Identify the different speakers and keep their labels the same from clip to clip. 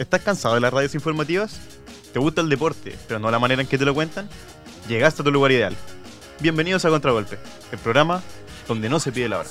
Speaker 1: ¿Estás cansado de las radios informativas? ¿Te gusta el deporte, pero no la manera en que te lo cuentan? Llegaste a tu lugar ideal. Bienvenidos a Contragolpe, el programa donde no se pide la hora.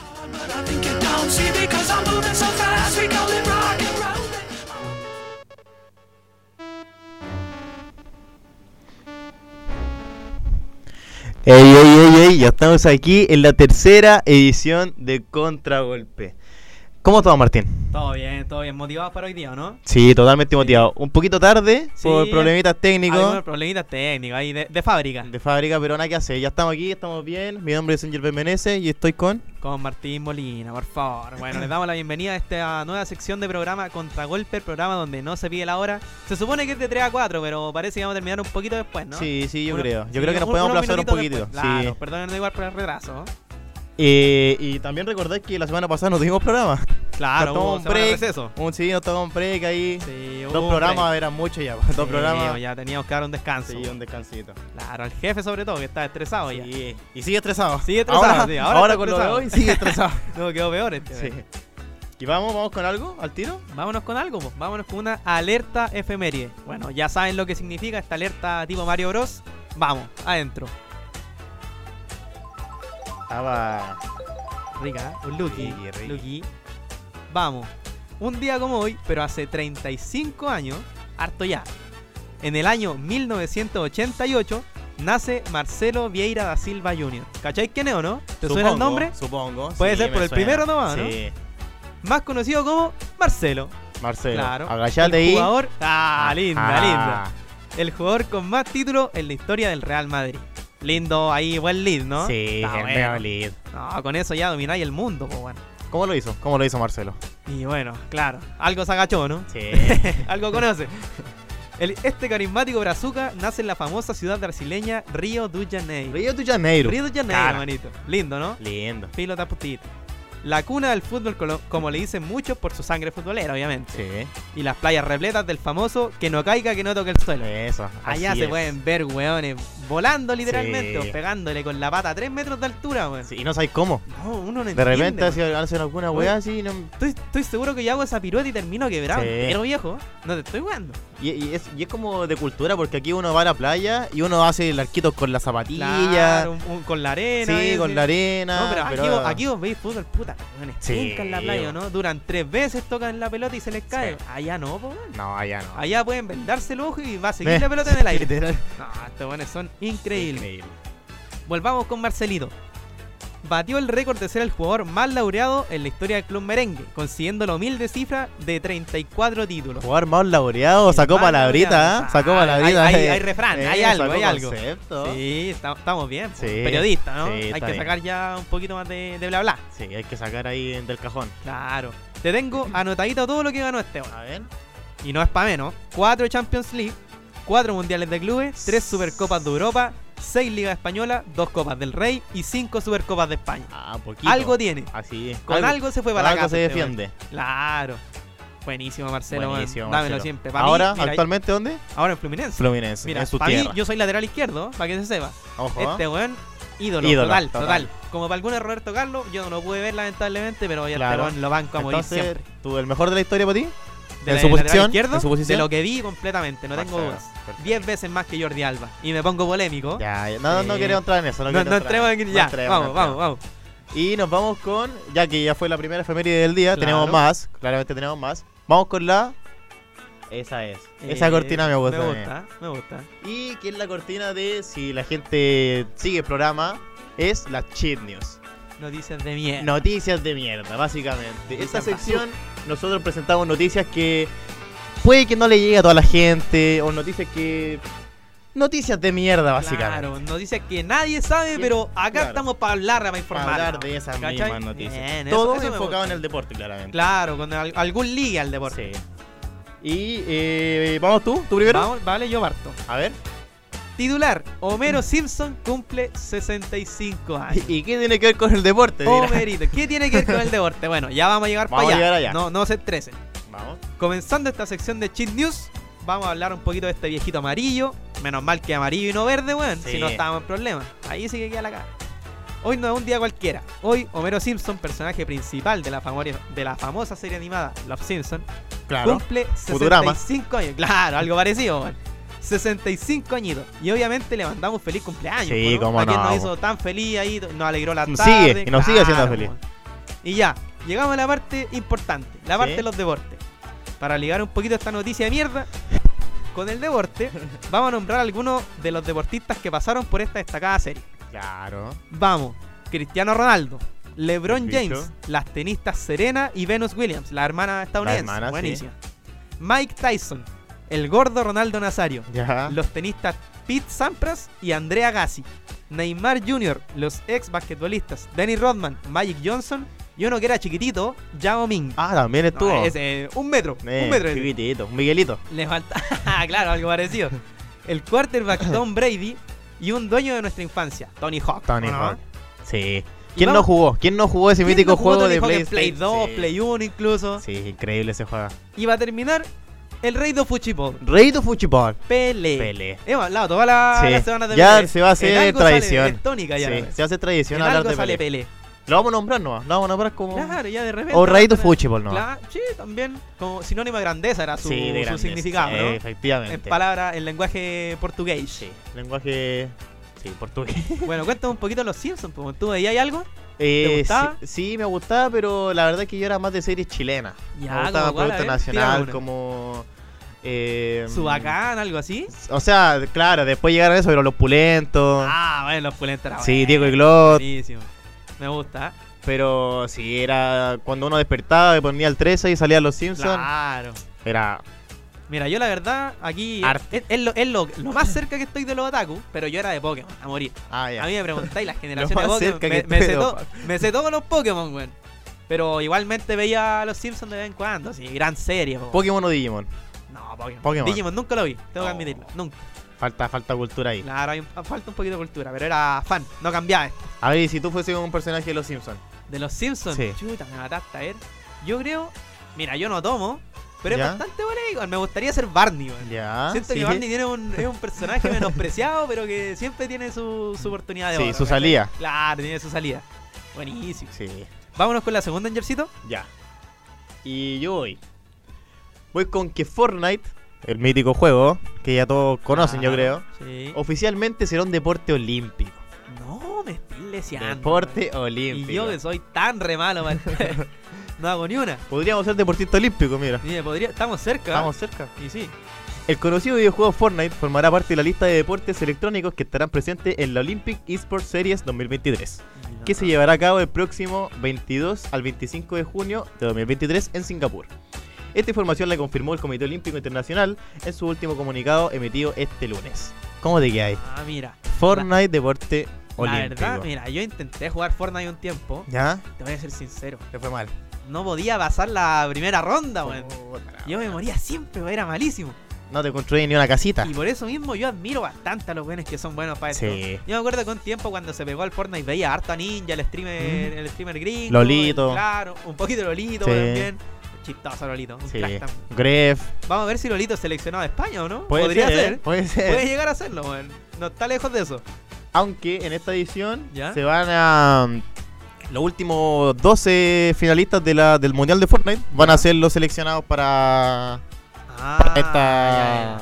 Speaker 1: Ey, ya estamos aquí en la tercera edición de Contragolpe. ¿Cómo estás, Martín?
Speaker 2: Todo bien, motivados para hoy día, ¿o no?
Speaker 1: Sí, totalmente motivado. Un poquito tarde
Speaker 2: Sí,
Speaker 1: por problemitas técnicos.
Speaker 2: Algunos problemitas técnicos ahí de fábrica.
Speaker 1: De fábrica, pero nada que hacer. Ya estamos aquí, estamos bien. Mi nombre es Angel Meneses y estoy con...
Speaker 2: Con Martín Molina, por favor. Bueno, les damos la bienvenida a esta nueva sección de programa Contragolpe, el programa donde no se pide la hora. Se supone que es de 3 a 4, pero parece que vamos a terminar un poquito después, ¿no?
Speaker 1: Sí, yo
Speaker 2: Uno-
Speaker 1: creo. Yo
Speaker 2: sí,
Speaker 1: creo que nos podemos
Speaker 2: unos
Speaker 1: aplazar un
Speaker 2: minutitos
Speaker 1: poquitito.
Speaker 2: después. Claro,
Speaker 1: Sí.
Speaker 2: perdonen igual por el retraso, ¿no?
Speaker 1: Y también recordad que la semana pasada no tuvimos programa.
Speaker 2: Claro,
Speaker 1: Nos tomamos
Speaker 2: hubo
Speaker 1: un
Speaker 2: semana de
Speaker 1: break.
Speaker 2: receso.
Speaker 1: Nos tomamos un break ahí.
Speaker 2: Sí, hubo
Speaker 1: Dos
Speaker 2: un
Speaker 1: programas
Speaker 2: break.
Speaker 1: eran muchos ya. Dos
Speaker 2: Sí,
Speaker 1: programas.
Speaker 2: ya teníamos que dar un descanso.
Speaker 1: Sí, un descansito.
Speaker 2: Claro, al jefe sobre todo, que está estresado ya.
Speaker 1: Sí. Y sigue estresado.
Speaker 2: Sigue estresado,
Speaker 1: Ahora,
Speaker 2: sí,
Speaker 1: ahora
Speaker 2: está
Speaker 1: con lo de
Speaker 2: estresado.
Speaker 1: hoy sigue estresado.
Speaker 2: No, quedó peor este.
Speaker 1: Sí. ¿Y vamos con algo al tiro?
Speaker 2: Vámonos con algo, po. Vámonos con una alerta efeméride. Bueno, ya saben lo que significa esta alerta tipo Mario Bros. Vamos, adentro.
Speaker 1: Estaba...
Speaker 2: Rica, ¿eh? Un Lucky.
Speaker 1: Ricky.
Speaker 2: Lucky. Vamos. Un día como hoy, pero hace 35 años, harto ya. En el año 1988 nace Marcelo Vieira da Silva Jr. ¿Cacháis quién es o no? ¿Te suena el nombre?
Speaker 1: Supongo.
Speaker 2: Puede ser
Speaker 1: me
Speaker 2: por el
Speaker 1: suena.
Speaker 2: primero nomás, ¿no?
Speaker 1: Sí.
Speaker 2: Más conocido como Marcelo.
Speaker 1: Marcelo.
Speaker 2: Claro.
Speaker 1: Agachate
Speaker 2: el
Speaker 1: ahí.
Speaker 2: jugador. Linda,
Speaker 1: Ah.
Speaker 2: linda. El jugador con más títulos en la historia del Real Madrid. Lindo ahí, buen lead, ¿no?
Speaker 1: Sí,
Speaker 2: Está
Speaker 1: el
Speaker 2: bueno.
Speaker 1: Real Madrid.
Speaker 2: No, con eso ya domináis el mundo, pues bueno.
Speaker 1: ¿Cómo lo hizo? ¿Cómo lo hizo Marcelo?
Speaker 2: Y bueno, claro, algo se agachó, ¿no?
Speaker 1: Sí.
Speaker 2: Algo conoce. Este carismático brazuca nace en la famosa ciudad brasileña Río de Janeiro.
Speaker 1: Río de Janeiro.
Speaker 2: Río de Janeiro,
Speaker 1: Cara.
Speaker 2: manito. Lindo, ¿no?
Speaker 1: Lindo.
Speaker 2: Filo taputito. La cuna del fútbol, como le dicen muchos, por su sangre futbolera, obviamente.
Speaker 1: Sí.
Speaker 2: Y las playas repletas del famoso que no caiga, que no toque el suelo.
Speaker 1: Eso.
Speaker 2: Allá
Speaker 1: así
Speaker 2: se
Speaker 1: es.
Speaker 2: pueden ver, weones, volando literalmente
Speaker 1: Sí.
Speaker 2: o pegándole con la pata a 3 metros de altura, weón.
Speaker 1: Sí, y no sabes cómo.
Speaker 2: No, uno no
Speaker 1: De
Speaker 2: entiende,
Speaker 1: repente
Speaker 2: weón.
Speaker 1: hacen alguna weá así. No...
Speaker 2: Estoy seguro que yo hago esa pirueta y termino quebrado.
Speaker 1: Sí.
Speaker 2: Pero viejo, no te estoy jugando.
Speaker 1: Y es como de cultura porque aquí uno va a la playa y uno hace el arquito con la zapatilla.
Speaker 2: Claro, con la arena.
Speaker 1: Sí, con la arena.
Speaker 2: No, pero aquí vos veis fútbol, puta, weón,
Speaker 1: Sí,
Speaker 2: en la playa, ¿no? Duran 3 veces, tocan la pelota y se les cae.
Speaker 1: Sí.
Speaker 2: Allá no, po, weón.
Speaker 1: No, allá no.
Speaker 2: Allá pueden vendarse el ojo y va a seguir la pelota en el aire.
Speaker 1: Literal.
Speaker 2: No, estos weones son increíbles.
Speaker 1: Increíble.
Speaker 2: Volvamos con Marcelito. Batió el récord de ser el jugador más laureado en la historia del club merengue, consiguiendo la humilde cifra de 34 títulos.
Speaker 1: Jugar más laureado,
Speaker 2: El
Speaker 1: sacó
Speaker 2: más
Speaker 1: palabrita,
Speaker 2: laureado.
Speaker 1: ¿eh? Sacó palabrita.
Speaker 2: Hay refrán, hay algo,
Speaker 1: sacó
Speaker 2: hay algo.
Speaker 1: concepto.
Speaker 2: Sí, estamos bien.
Speaker 1: Sí,
Speaker 2: Periodista, ¿no?
Speaker 1: sí,
Speaker 2: Hay
Speaker 1: está
Speaker 2: que
Speaker 1: bien.
Speaker 2: sacar ya un poquito más de bla bla.
Speaker 1: Sí, hay que sacar ahí del cajón.
Speaker 2: Claro. Te tengo anotadito todo lo que ganó este weón.
Speaker 1: A ver.
Speaker 2: Y no es pa' menos. 4 Champions League, 4 Mundiales de Clubes, 3 Supercopas de Europa, 6 Ligas Españolas, 2 Copas del Rey y 5 Supercopas de España.
Speaker 1: Ah, poquito.
Speaker 2: Algo tiene.
Speaker 1: Así es.
Speaker 2: Con algo se fue
Speaker 1: con
Speaker 2: para la
Speaker 1: algo
Speaker 2: casa
Speaker 1: se
Speaker 2: este
Speaker 1: defiende.
Speaker 2: weón. Claro. Buenísimo, Marcelo.
Speaker 1: Buenísimo,
Speaker 2: Dámelo
Speaker 1: Marcelo.
Speaker 2: siempre. Pa'
Speaker 1: Ahora,
Speaker 2: mí, mira,
Speaker 1: actualmente, ¿dónde?
Speaker 2: ahora en Fluminense.
Speaker 1: Fluminense,
Speaker 2: Mira,
Speaker 1: en su
Speaker 2: para mí,
Speaker 1: tierra.
Speaker 2: yo soy lateral izquierdo, para que se sepa.
Speaker 1: Ojo.
Speaker 2: Este weón, ídolo,
Speaker 1: Ídolo,
Speaker 2: total,
Speaker 1: total.
Speaker 2: total. Como para algunos Roberto Carlos, yo no lo pude ver lamentablemente, pero ya
Speaker 1: Claro.
Speaker 2: este weón lo banco a morir
Speaker 1: Entonces,
Speaker 2: siempre.
Speaker 1: ¿tú el mejor de la historia para ti?
Speaker 2: De
Speaker 1: en
Speaker 2: la-
Speaker 1: su
Speaker 2: del
Speaker 1: posición,
Speaker 2: lateral izquierdo,
Speaker 1: en su posición.
Speaker 2: de lo que vi completamente, no tengo
Speaker 1: Marcelo,
Speaker 2: dudas.
Speaker 1: perfecto.
Speaker 2: 10 veces más que Jordi Alba. Y me pongo polémico.
Speaker 1: Ya, no, no
Speaker 2: Sí.
Speaker 1: queremos entrar en eso.
Speaker 2: No
Speaker 1: queremos
Speaker 2: entremos
Speaker 1: entrar.
Speaker 2: en... Ya,
Speaker 1: No entremos,
Speaker 2: vamos.
Speaker 1: Y nos vamos con, ya que ya fue la primera efeméride del día,
Speaker 2: Claro.
Speaker 1: tenemos más, claramente tenemos más. Vamos con la... Esa es. Esa cortina me gusta.
Speaker 2: Me gusta.
Speaker 1: Y que es la cortina de, si la gente sigue el programa, es la Cheat News.
Speaker 2: Noticias de mierda.
Speaker 1: Noticias de mierda, básicamente. Esta
Speaker 2: Noticias
Speaker 1: sección nosotros presentamos noticias que puede que no le llegue a toda la gente, o noticias que... Noticias de mierda, básicamente.
Speaker 2: Claro, noticias que nadie sabe, pero acá
Speaker 1: Claro.
Speaker 2: estamos para hablar, para informar.
Speaker 1: Para hablar de esas
Speaker 2: ¿Cachai?
Speaker 1: mismas noticias.
Speaker 2: Bien,
Speaker 1: Todo
Speaker 2: eso me
Speaker 1: enfocado
Speaker 2: gusta.
Speaker 1: en el deporte, claramente.
Speaker 2: Claro, con algún liga al deporte.
Speaker 1: Sí. Y vamos tú primero.
Speaker 2: Vamos, vale, yo parto.
Speaker 1: A ver.
Speaker 2: Titular, Homero Simpson cumple 65 años.
Speaker 1: ¿Y qué tiene que ver con el deporte? Dirá?
Speaker 2: Homerito, ¿qué tiene que ver con el deporte? Bueno, ya vamos a llegar
Speaker 1: Vamos
Speaker 2: para
Speaker 1: a llegar allá.
Speaker 2: No se estresen.
Speaker 1: Vamos.
Speaker 2: Comenzando esta sección de Cheat News, vamos a hablar un poquito de este viejito amarillo. Menos mal que amarillo y no verde, weón.
Speaker 1: Sí.
Speaker 2: Si no estábamos en problemas. Ahí sí que queda la cara. Hoy no es un día cualquiera. Hoy Homero Simpson, personaje principal de la famosa serie animada Los Simpsons,
Speaker 1: Claro.
Speaker 2: Cumple
Speaker 1: Futurama.
Speaker 2: 65 años. Claro, algo parecido, weón. 65 añitos. Y obviamente le mandamos feliz cumpleaños.
Speaker 1: Sí,
Speaker 2: ¿no?
Speaker 1: cómo
Speaker 2: A quien
Speaker 1: no,
Speaker 2: nos
Speaker 1: po.
Speaker 2: hizo tan feliz ahí, nos alegró la
Speaker 1: Nos
Speaker 2: tarde.
Speaker 1: sigue, y nos sigue haciendo feliz.
Speaker 2: weón. Y ya, llegamos a la parte importante, la parte
Speaker 1: Sí.
Speaker 2: de los deportes. Para ligar un poquito esta noticia de mierda, con el deporte, vamos a nombrar algunos de los deportistas que pasaron por esta destacada serie.
Speaker 1: Claro.
Speaker 2: Vamos, Cristiano Ronaldo, LeBron
Speaker 1: El bicho.
Speaker 2: James, las tenistas Serena y Venus Williams, la hermana estadounidense.
Speaker 1: La hermana, sí.
Speaker 2: Buenísima. Mike Tyson, el gordo Ronaldo Nazario,
Speaker 1: Ya.
Speaker 2: los tenistas Pete Sampras y Andrea Gassi, Neymar Jr., los ex basquetbolistas Dennis Rodman, Magic Johnson y uno que era chiquitito, Yao Ming.
Speaker 1: Ah, también estuvo.
Speaker 2: No, ese, un metro ese.
Speaker 1: Chiquitito, un Miguelito.
Speaker 2: Le falta, claro, algo parecido. El quarterback Tom Brady y un dueño de nuestra infancia, Tony Hawk.
Speaker 1: Tony
Speaker 2: ¿o no?
Speaker 1: Hawk. Sí.
Speaker 2: Y
Speaker 1: ¿Quién no
Speaker 2: vamos-
Speaker 1: jugó? ¿Quién no jugó ese
Speaker 2: ¿Quién
Speaker 1: mítico
Speaker 2: no jugó
Speaker 1: juego
Speaker 2: Tony
Speaker 1: de
Speaker 2: Hawk en
Speaker 1: PlayStation?
Speaker 2: Play 2,
Speaker 1: Sí.
Speaker 2: Play 1 incluso?
Speaker 1: Sí, increíble ese juego.
Speaker 2: Y va a terminar el rey de fútbol,
Speaker 1: Rey de fútbol.
Speaker 2: Pelé.
Speaker 1: Pelé.
Speaker 2: Hemos hablado todas las semanas de
Speaker 1: Ya
Speaker 2: Pelé.
Speaker 1: se va a hacer
Speaker 2: En algo sale,
Speaker 1: tradición.
Speaker 2: es tónica ya.
Speaker 1: Sí,
Speaker 2: ¿no?
Speaker 1: se hace tradición
Speaker 2: En
Speaker 1: hablar
Speaker 2: algo
Speaker 1: de
Speaker 2: sale
Speaker 1: Pelé.
Speaker 2: Pelé.
Speaker 1: Lo vamos a nombrar, ¿no? Lo vamos a nombrar como...
Speaker 2: Claro, ya de repente.
Speaker 1: O Rey de
Speaker 2: va a tener-
Speaker 1: fútbol, ¿no?
Speaker 2: Claro, sí, también. Como sinónimo de grandeza era su,
Speaker 1: Sí, de
Speaker 2: su
Speaker 1: grandeza.
Speaker 2: significado, ¿no?
Speaker 1: Efectivamente.
Speaker 2: En palabras, en lenguaje portugués.
Speaker 1: Sí, lenguaje... Sí, portugués.
Speaker 2: Bueno, cuéntame un poquito los Simpsons. ¿Tú veías algo? ¿Te gustaba?
Speaker 1: Sí, me gustaba, pero la verdad es que yo era más de series chilenas.
Speaker 2: Ya,
Speaker 1: Me gustaba
Speaker 2: como cuál, a
Speaker 1: Producto
Speaker 2: ver, tírame
Speaker 1: Nacional,
Speaker 2: una.
Speaker 1: como...
Speaker 2: Subacán, algo así.
Speaker 1: O sea, claro, después llegaron eso, pero los pulentos.
Speaker 2: Ah, bueno, los pulentos era
Speaker 1: Sí,
Speaker 2: bueno.
Speaker 1: Diego y Glot.
Speaker 2: Buenísimo. Me gusta.
Speaker 1: Pero sí, era cuando uno despertaba, ponía el 13 y salían los Simpsons.
Speaker 2: Claro.
Speaker 1: Era...
Speaker 2: Mira, yo la verdad, aquí
Speaker 1: Arte.
Speaker 2: es lo más cerca que estoy de los otaku, pero yo era de Pokémon, a morir.
Speaker 1: Ah, ya.
Speaker 2: A mí me preguntáis las
Speaker 1: Lo
Speaker 2: generaciones
Speaker 1: más
Speaker 2: de
Speaker 1: cerca
Speaker 2: Pokémon.
Speaker 1: que
Speaker 2: Me
Speaker 1: estoy
Speaker 2: sé
Speaker 1: de
Speaker 2: todo-
Speaker 1: Otaku.
Speaker 2: me sé todos los Pokémon, weón. Pero igualmente veía a los Simpsons de vez en cuando, sí, gran serie, po.
Speaker 1: Pokémon o Digimon.
Speaker 2: No, Pokémon.
Speaker 1: Pokémon.
Speaker 2: Digimon nunca lo vi, tengo que
Speaker 1: No.
Speaker 2: admitirlo, nunca.
Speaker 1: Falta cultura ahí.
Speaker 2: Claro, falta un poquito de cultura, pero era fan, no cambiaba esto.
Speaker 1: A ver, y si tú fueses un personaje de los Simpsons.
Speaker 2: De los Simpsons,
Speaker 1: Sí.
Speaker 2: chuta, me mataste, a ver. Yo creo, mira, yo no tomo, pero
Speaker 1: ¿Ya?
Speaker 2: es bastante bueno igual. Me gustaría ser Barney, weón.
Speaker 1: Ya.
Speaker 2: Siento
Speaker 1: sí.
Speaker 2: que Barney tiene es un personaje menospreciado, pero que siempre tiene su oportunidad de
Speaker 1: Sí,
Speaker 2: oro,
Speaker 1: su
Speaker 2: ¿cachai?
Speaker 1: salida.
Speaker 2: Claro, tiene su salida. Buenísimo.
Speaker 1: Sí.
Speaker 2: Vámonos con la segunda, Angelcito.
Speaker 1: Ya. Y yo voy con que Fortnite, el mítico juego, que ya todos conocen, yo creo,
Speaker 2: Sí.
Speaker 1: oficialmente será un deporte olímpico.
Speaker 2: No, me estoy leseando.
Speaker 1: Deporte
Speaker 2: weón.
Speaker 1: olímpico.
Speaker 2: Y yo que soy tan re malo, man. No hago ni una.
Speaker 1: Podríamos ser deportista olímpico, mira.
Speaker 2: Estamos cerca.
Speaker 1: Estamos cerca.
Speaker 2: Y sí.
Speaker 1: El conocido videojuego Fortnite formará parte de la lista de deportes electrónicos que estarán presentes en la Olympic Esports Series 2023, que se llevará a cabo el próximo 22 al 25 de junio de 2023 en Singapur. Esta información la confirmó el Comité Olímpico Internacional en su último comunicado emitido este lunes. ¿Cómo te quedáis?
Speaker 2: Ah, mira.
Speaker 1: Fortnite, deporte
Speaker 2: La
Speaker 1: olímpico.
Speaker 2: verdad, mira, yo intenté jugar Fortnite un tiempo.
Speaker 1: ¿Ya?
Speaker 2: Te voy a ser sincero.
Speaker 1: Te fue mal.
Speaker 2: No podía pasar la primera ronda, weón.
Speaker 1: Puta la
Speaker 2: Yo me moría siempre, weón, era malísimo.
Speaker 1: No te construí ni una casita.
Speaker 2: Y por eso mismo yo admiro bastante a los buenos que son buenos para esto.
Speaker 1: Sí.
Speaker 2: Yo me acuerdo que un tiempo cuando se pegó al Fortnite veía harto a Ninja, el streamer gringo.
Speaker 1: Lolito.
Speaker 2: Claro, un poquito de Lolito
Speaker 1: Sí.
Speaker 2: también. Chistoso Lolito, un
Speaker 1: Sí.
Speaker 2: crack también.
Speaker 1: Gref.
Speaker 2: Vamos a ver si Lolito es seleccionado a España o no.
Speaker 1: Puede
Speaker 2: Podría
Speaker 1: ser. Puede ser.
Speaker 2: Puede llegar a serlo, weón. No está lejos de eso.
Speaker 1: Aunque en esta edición
Speaker 2: ¿Ya?
Speaker 1: se van a... Los últimos 12 finalistas del Mundial de Fortnite van
Speaker 2: ¿Ya?
Speaker 1: a ser los seleccionados para
Speaker 2: Ah,
Speaker 1: esta,
Speaker 2: ya.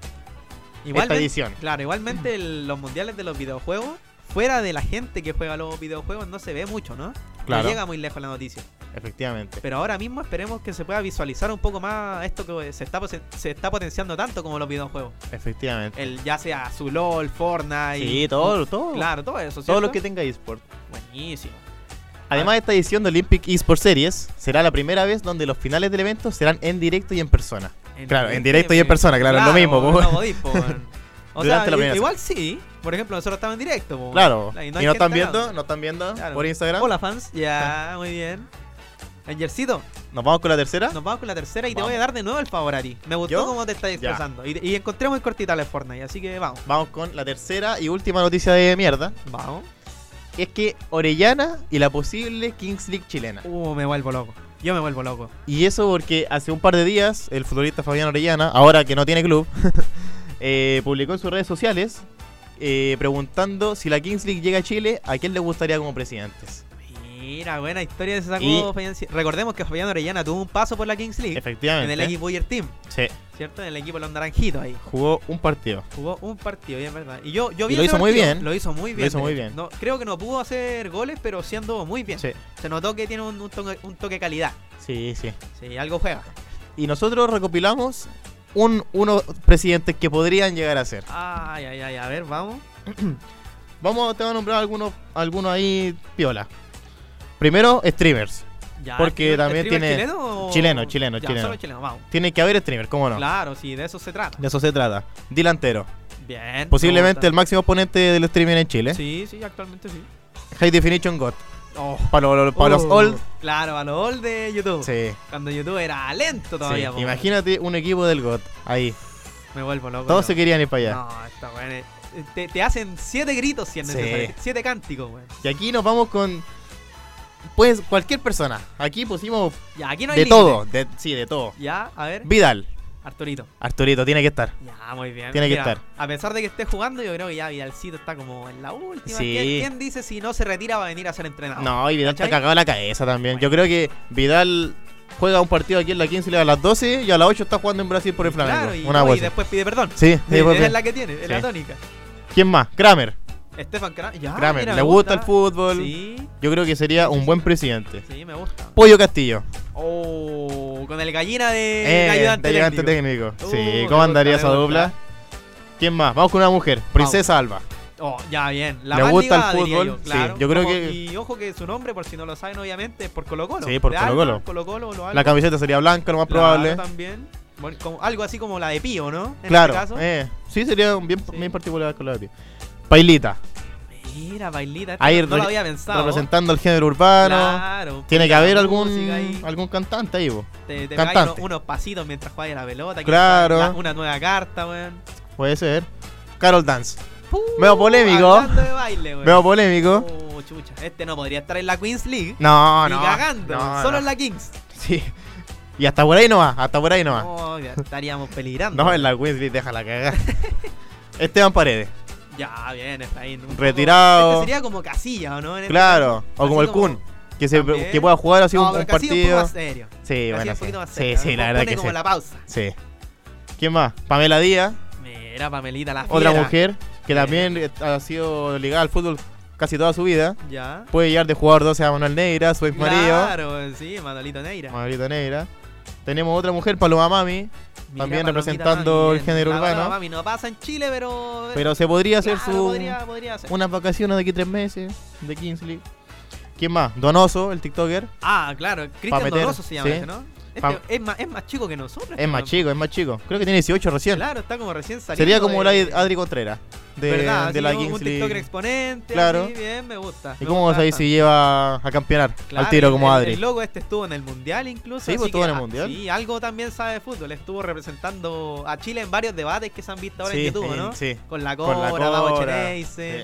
Speaker 1: esta
Speaker 2: Igualmente,
Speaker 1: edición.
Speaker 2: claro, igualmente los mundiales de los videojuegos, fuera de la gente que juega los videojuegos, no se ve mucho, ¿no?
Speaker 1: Claro.
Speaker 2: No llega muy lejos la noticia.
Speaker 1: Efectivamente.
Speaker 2: Pero ahora mismo esperemos que se pueda visualizar un poco más esto que se está potenciando tanto como los videojuegos.
Speaker 1: Efectivamente.
Speaker 2: Ya sea su LOL, Fortnite.
Speaker 1: Sí, todo.
Speaker 2: Claro, todo eso.
Speaker 1: Todo lo
Speaker 2: ¿cierto?
Speaker 1: que tenga eSport.
Speaker 2: Buenísimo.
Speaker 1: Además, esta edición de Olympic Esports Series será la primera vez donde los finales del evento serán en directo y en persona. Claro, en directo y en persona, claro, es lo mismo, po.
Speaker 2: No podís, po, weón. O sea,
Speaker 1: Durante la primera
Speaker 2: igual sí. Por ejemplo, nosotros estamos en directo, po.
Speaker 1: Claro.
Speaker 2: Y
Speaker 1: Y
Speaker 2: no hay
Speaker 1: nos
Speaker 2: gente
Speaker 1: están viendo,
Speaker 2: grabando.
Speaker 1: nos están viendo
Speaker 2: Claro.
Speaker 1: por Instagram.
Speaker 2: Hola, fans. Ya, muy bien. Angelcito,
Speaker 1: Nos vamos con la tercera.
Speaker 2: nos vamos con la tercera y te
Speaker 1: Vamos.
Speaker 2: voy a dar de nuevo el favor, Ari. Me gustó
Speaker 1: ¿Yo?
Speaker 2: cómo te estás expresando. Y encontré muy cortita la Fortnite, así que vamos.
Speaker 1: Vamos con la tercera y última noticia de mierda.
Speaker 2: Vamos.
Speaker 1: Es que Orellana y la posible Kings League chilena.
Speaker 2: Me vuelvo loco. Yo me vuelvo loco.
Speaker 1: Y eso porque hace un par de días el futbolista Fabián Orellana, ahora que no tiene club, publicó en sus redes sociales preguntando si la Kings League llega a Chile, ¿a quién le gustaría como presidentes?
Speaker 2: Mira, buena historia de ese saco
Speaker 1: Y-
Speaker 2: Fabián. Recordemos que Fabián Orellana tuvo un paso por la Kings League
Speaker 1: Efectivamente.
Speaker 2: en el equipo Boyer Team,
Speaker 1: Sí,
Speaker 2: ¿cierto? En el equipo de los naranjitos ahí.
Speaker 1: jugó un partido.
Speaker 2: Jugó un partido, bien verdad. Y yo vi
Speaker 1: Y lo
Speaker 2: ese
Speaker 1: hizo muy
Speaker 2: partido,
Speaker 1: bien.
Speaker 2: Lo hizo muy bien.
Speaker 1: Lo hizo
Speaker 2: de
Speaker 1: muy
Speaker 2: hecho.
Speaker 1: bien.
Speaker 2: No, creo que no pudo hacer goles, pero sí anduvo muy bien.
Speaker 1: Sí,
Speaker 2: Se notó que tiene un toque de calidad.
Speaker 1: sí, sí.
Speaker 2: Sí, algo juega.
Speaker 1: Y nosotros recopilamos unos presidentes que podrían llegar a ser.
Speaker 2: Ay, a ver, vamos.
Speaker 1: Te voy a nombrar algunos ahí piola. Primero, streamers.
Speaker 2: Ya,
Speaker 1: Porque también
Speaker 2: ¿streamer
Speaker 1: tiene-
Speaker 2: chileno o-
Speaker 1: Chileno,
Speaker 2: Ya,
Speaker 1: chileno.
Speaker 2: solo chileno, vamos.
Speaker 1: Tiene que haber streamers, ¿cómo no?
Speaker 2: Claro, sí, de eso se trata.
Speaker 1: De eso se trata. Delantero.
Speaker 2: Bien.
Speaker 1: Posiblemente el
Speaker 2: me
Speaker 1: máximo exponente del streaming en Chile.
Speaker 2: gusta. Sí, actualmente sí.
Speaker 1: High Definition God.
Speaker 2: Oh.
Speaker 1: Para los old.
Speaker 2: Claro, para los old de YouTube.
Speaker 1: Sí.
Speaker 2: Cuando YouTube era lento todavía.
Speaker 1: Sí.
Speaker 2: po.
Speaker 1: Imagínate un equipo del God. Ahí.
Speaker 2: Me vuelvo loco.
Speaker 1: Todos
Speaker 2: yo.
Speaker 1: se querían ir para allá.
Speaker 2: No, está bueno. Te hacen 7 gritos si es
Speaker 1: Sí.
Speaker 2: necesario. 7 cánticos, weón.
Speaker 1: Y aquí nos vamos con. Pues cualquier persona. Aquí pusimos
Speaker 2: Ya, aquí no hay
Speaker 1: de
Speaker 2: límite.
Speaker 1: todo. Sí, de todo.
Speaker 2: Ya, a ver.
Speaker 1: Vidal.
Speaker 2: Arturito.
Speaker 1: Arturito, tiene que estar.
Speaker 2: Ya, muy bien.
Speaker 1: Tiene que
Speaker 2: Mira,
Speaker 1: estar.
Speaker 2: A pesar de que esté jugando, yo creo que ya Vidalcito está como en la última.
Speaker 1: Sí.
Speaker 2: ¿Quién dice si no se retira va a venir a ser entrenador?
Speaker 1: No, y Vidal está
Speaker 2: ¿Cachai?
Speaker 1: cagado la cabeza también. Yo creo que Vidal juega un partido aquí en la 15 a las 12 y a las 8 está jugando en Brasil por el Flamengo.
Speaker 2: Claro, y,
Speaker 1: Una
Speaker 2: no, y
Speaker 1: bolsa.
Speaker 2: después pide perdón.
Speaker 1: Sí,
Speaker 2: Esa es la que tiene, es la
Speaker 1: Sí.
Speaker 2: tónica.
Speaker 1: ¿Quién más? Kramer.
Speaker 2: Estefan Kramer. Ya,
Speaker 1: Kramer,
Speaker 2: mira,
Speaker 1: le
Speaker 2: me
Speaker 1: gusta el fútbol.
Speaker 2: Sí,
Speaker 1: Yo creo que sería un buen presidente.
Speaker 2: sí, me gusta.
Speaker 1: Pollo Castillo.
Speaker 2: Oh, con el gallina de ayudante
Speaker 1: de ayudante
Speaker 2: técnico.
Speaker 1: técnico. Sí,
Speaker 2: Me
Speaker 1: ¿cómo andaría
Speaker 2: gusta,
Speaker 1: esa
Speaker 2: me
Speaker 1: dupla?
Speaker 2: gusta.
Speaker 1: ¿Quién más? Vamos con una mujer. Princesa Alba.
Speaker 2: Oh, ya bien. La
Speaker 1: ¿Le
Speaker 2: más
Speaker 1: gusta el
Speaker 2: ligada, diría
Speaker 1: fútbol?
Speaker 2: yo,
Speaker 1: Sí,
Speaker 2: claro.
Speaker 1: yo creo
Speaker 2: Ojo,
Speaker 1: que-
Speaker 2: Y ojo que su nombre, por si no lo saben, obviamente, es por Colo Colo.
Speaker 1: Sí, por
Speaker 2: De
Speaker 1: Colo-Colo.
Speaker 2: Alba, Colo-Colo o lo
Speaker 1: La
Speaker 2: algo.
Speaker 1: camiseta sería blanca, lo más
Speaker 2: Claro,
Speaker 1: probable.
Speaker 2: también. Bueno, algo así como la de Pío, ¿no? En
Speaker 1: Claro.
Speaker 2: este caso.
Speaker 1: Sí, sería bien,
Speaker 2: Sí.
Speaker 1: bien particular con la de Pío. Pailita.
Speaker 2: Mira, bailita.
Speaker 1: Ahí
Speaker 2: no lo había pensado.
Speaker 1: representando al género urbano.
Speaker 2: Claro.
Speaker 1: Tiene que
Speaker 2: la
Speaker 1: haber
Speaker 2: música ahí.
Speaker 1: algún cantante ahí, po.
Speaker 2: Te
Speaker 1: cantante.
Speaker 2: pegáis unos pasitos mientras juegas la pelota.
Speaker 1: Claro.
Speaker 2: Una nueva carta, weón.
Speaker 1: Puede ser. Carol Dance. Medio polémico.
Speaker 2: Hablando de baile, weón.
Speaker 1: Medio polémico.
Speaker 2: Oh, chucha. Este no podría estar en la Queens League.
Speaker 1: No,
Speaker 2: Ni
Speaker 1: no.
Speaker 2: cagando.
Speaker 1: no,
Speaker 2: Solo
Speaker 1: no.
Speaker 2: en la Kings.
Speaker 1: Sí. Y hasta por ahí no va. Hasta por ahí no va.
Speaker 2: Oh, ya estaríamos peligrando.
Speaker 1: No, en la Weasley, déjala cagar. Esteban Paredes.
Speaker 2: Ya, bien, está ahí.
Speaker 1: Retirado.
Speaker 2: Este sería como Casilla, ¿o no? En este
Speaker 1: Claro.
Speaker 2: caso.
Speaker 1: O como
Speaker 2: Así
Speaker 1: el Kun.
Speaker 2: También.
Speaker 1: Que pueda jugar así
Speaker 2: No,
Speaker 1: un
Speaker 2: pero Casilla un poco
Speaker 1: partido.
Speaker 2: más serio.
Speaker 1: Sí,
Speaker 2: Casilla
Speaker 1: bueno,
Speaker 2: un
Speaker 1: sí.
Speaker 2: poquito más
Speaker 1: Sí,
Speaker 2: serio.
Speaker 1: sí, la verdad
Speaker 2: Pone
Speaker 1: que
Speaker 2: como
Speaker 1: sí.
Speaker 2: la pausa.
Speaker 1: Sí. ¿Quién más? Pamela Díaz.
Speaker 2: Mira, Pamelita la
Speaker 1: Otra
Speaker 2: fiera.
Speaker 1: mujer que
Speaker 2: Bien.
Speaker 1: también ha sido ligada al fútbol casi toda su vida.
Speaker 2: Ya.
Speaker 1: Puede llegar de jugador 12 a Manuel Neira, su ex marido.
Speaker 2: Claro, sí, Manolito Neira.
Speaker 1: Manuelito Neira. Tenemos otra mujer, Paloma Mami.
Speaker 2: Mira,
Speaker 1: También
Speaker 2: Palomita
Speaker 1: representando
Speaker 2: Mami,
Speaker 1: el género
Speaker 2: La
Speaker 1: urbano.
Speaker 2: Paloma Mami no pasa en Chile, pero.
Speaker 1: Pero se podría hacer
Speaker 2: claro,
Speaker 1: su
Speaker 2: podría ser.
Speaker 1: unas vacaciones de aquí 3 meses de Kingsley. ¿Quién más? Donoso, el TikToker.
Speaker 2: Ah, claro,
Speaker 1: Pa'
Speaker 2: Cristian
Speaker 1: meter,
Speaker 2: Donoso se llama
Speaker 1: sí.
Speaker 2: ese, ¿no? Este
Speaker 1: Pa-
Speaker 2: es más chico que nosotros.
Speaker 1: Es más chico, es más chico. Creo que tiene 18 recién.
Speaker 2: Claro, está como recién saliendo.
Speaker 1: Sería como la
Speaker 2: de-
Speaker 1: Adri Contreras de,
Speaker 2: ¿Verdad?
Speaker 1: de
Speaker 2: Sí,
Speaker 1: la
Speaker 2: un
Speaker 1: Kingsley.
Speaker 2: TikToker exponente.
Speaker 1: Claro.
Speaker 2: Así, bien, me gusta.
Speaker 1: ¿Y
Speaker 2: me
Speaker 1: cómo
Speaker 2: gusta
Speaker 1: ahí se
Speaker 2: bastante.
Speaker 1: lleva a campeonar
Speaker 2: Claro,
Speaker 1: al tiro como
Speaker 2: el,
Speaker 1: Adri?
Speaker 2: El loco este estuvo en el Mundial incluso.
Speaker 1: Sí,
Speaker 2: así
Speaker 1: pues, estuvo
Speaker 2: que,
Speaker 1: en el Mundial.
Speaker 2: Sí, algo también sabe de fútbol. Estuvo representando a Chile en varios debates que se han visto ahora
Speaker 1: Sí,
Speaker 2: en YouTube, ¿no?
Speaker 1: sí.
Speaker 2: Con la
Speaker 1: Con la
Speaker 2: Cobra, Babo
Speaker 1: Cobra,
Speaker 2: Chereise.
Speaker 1: sí.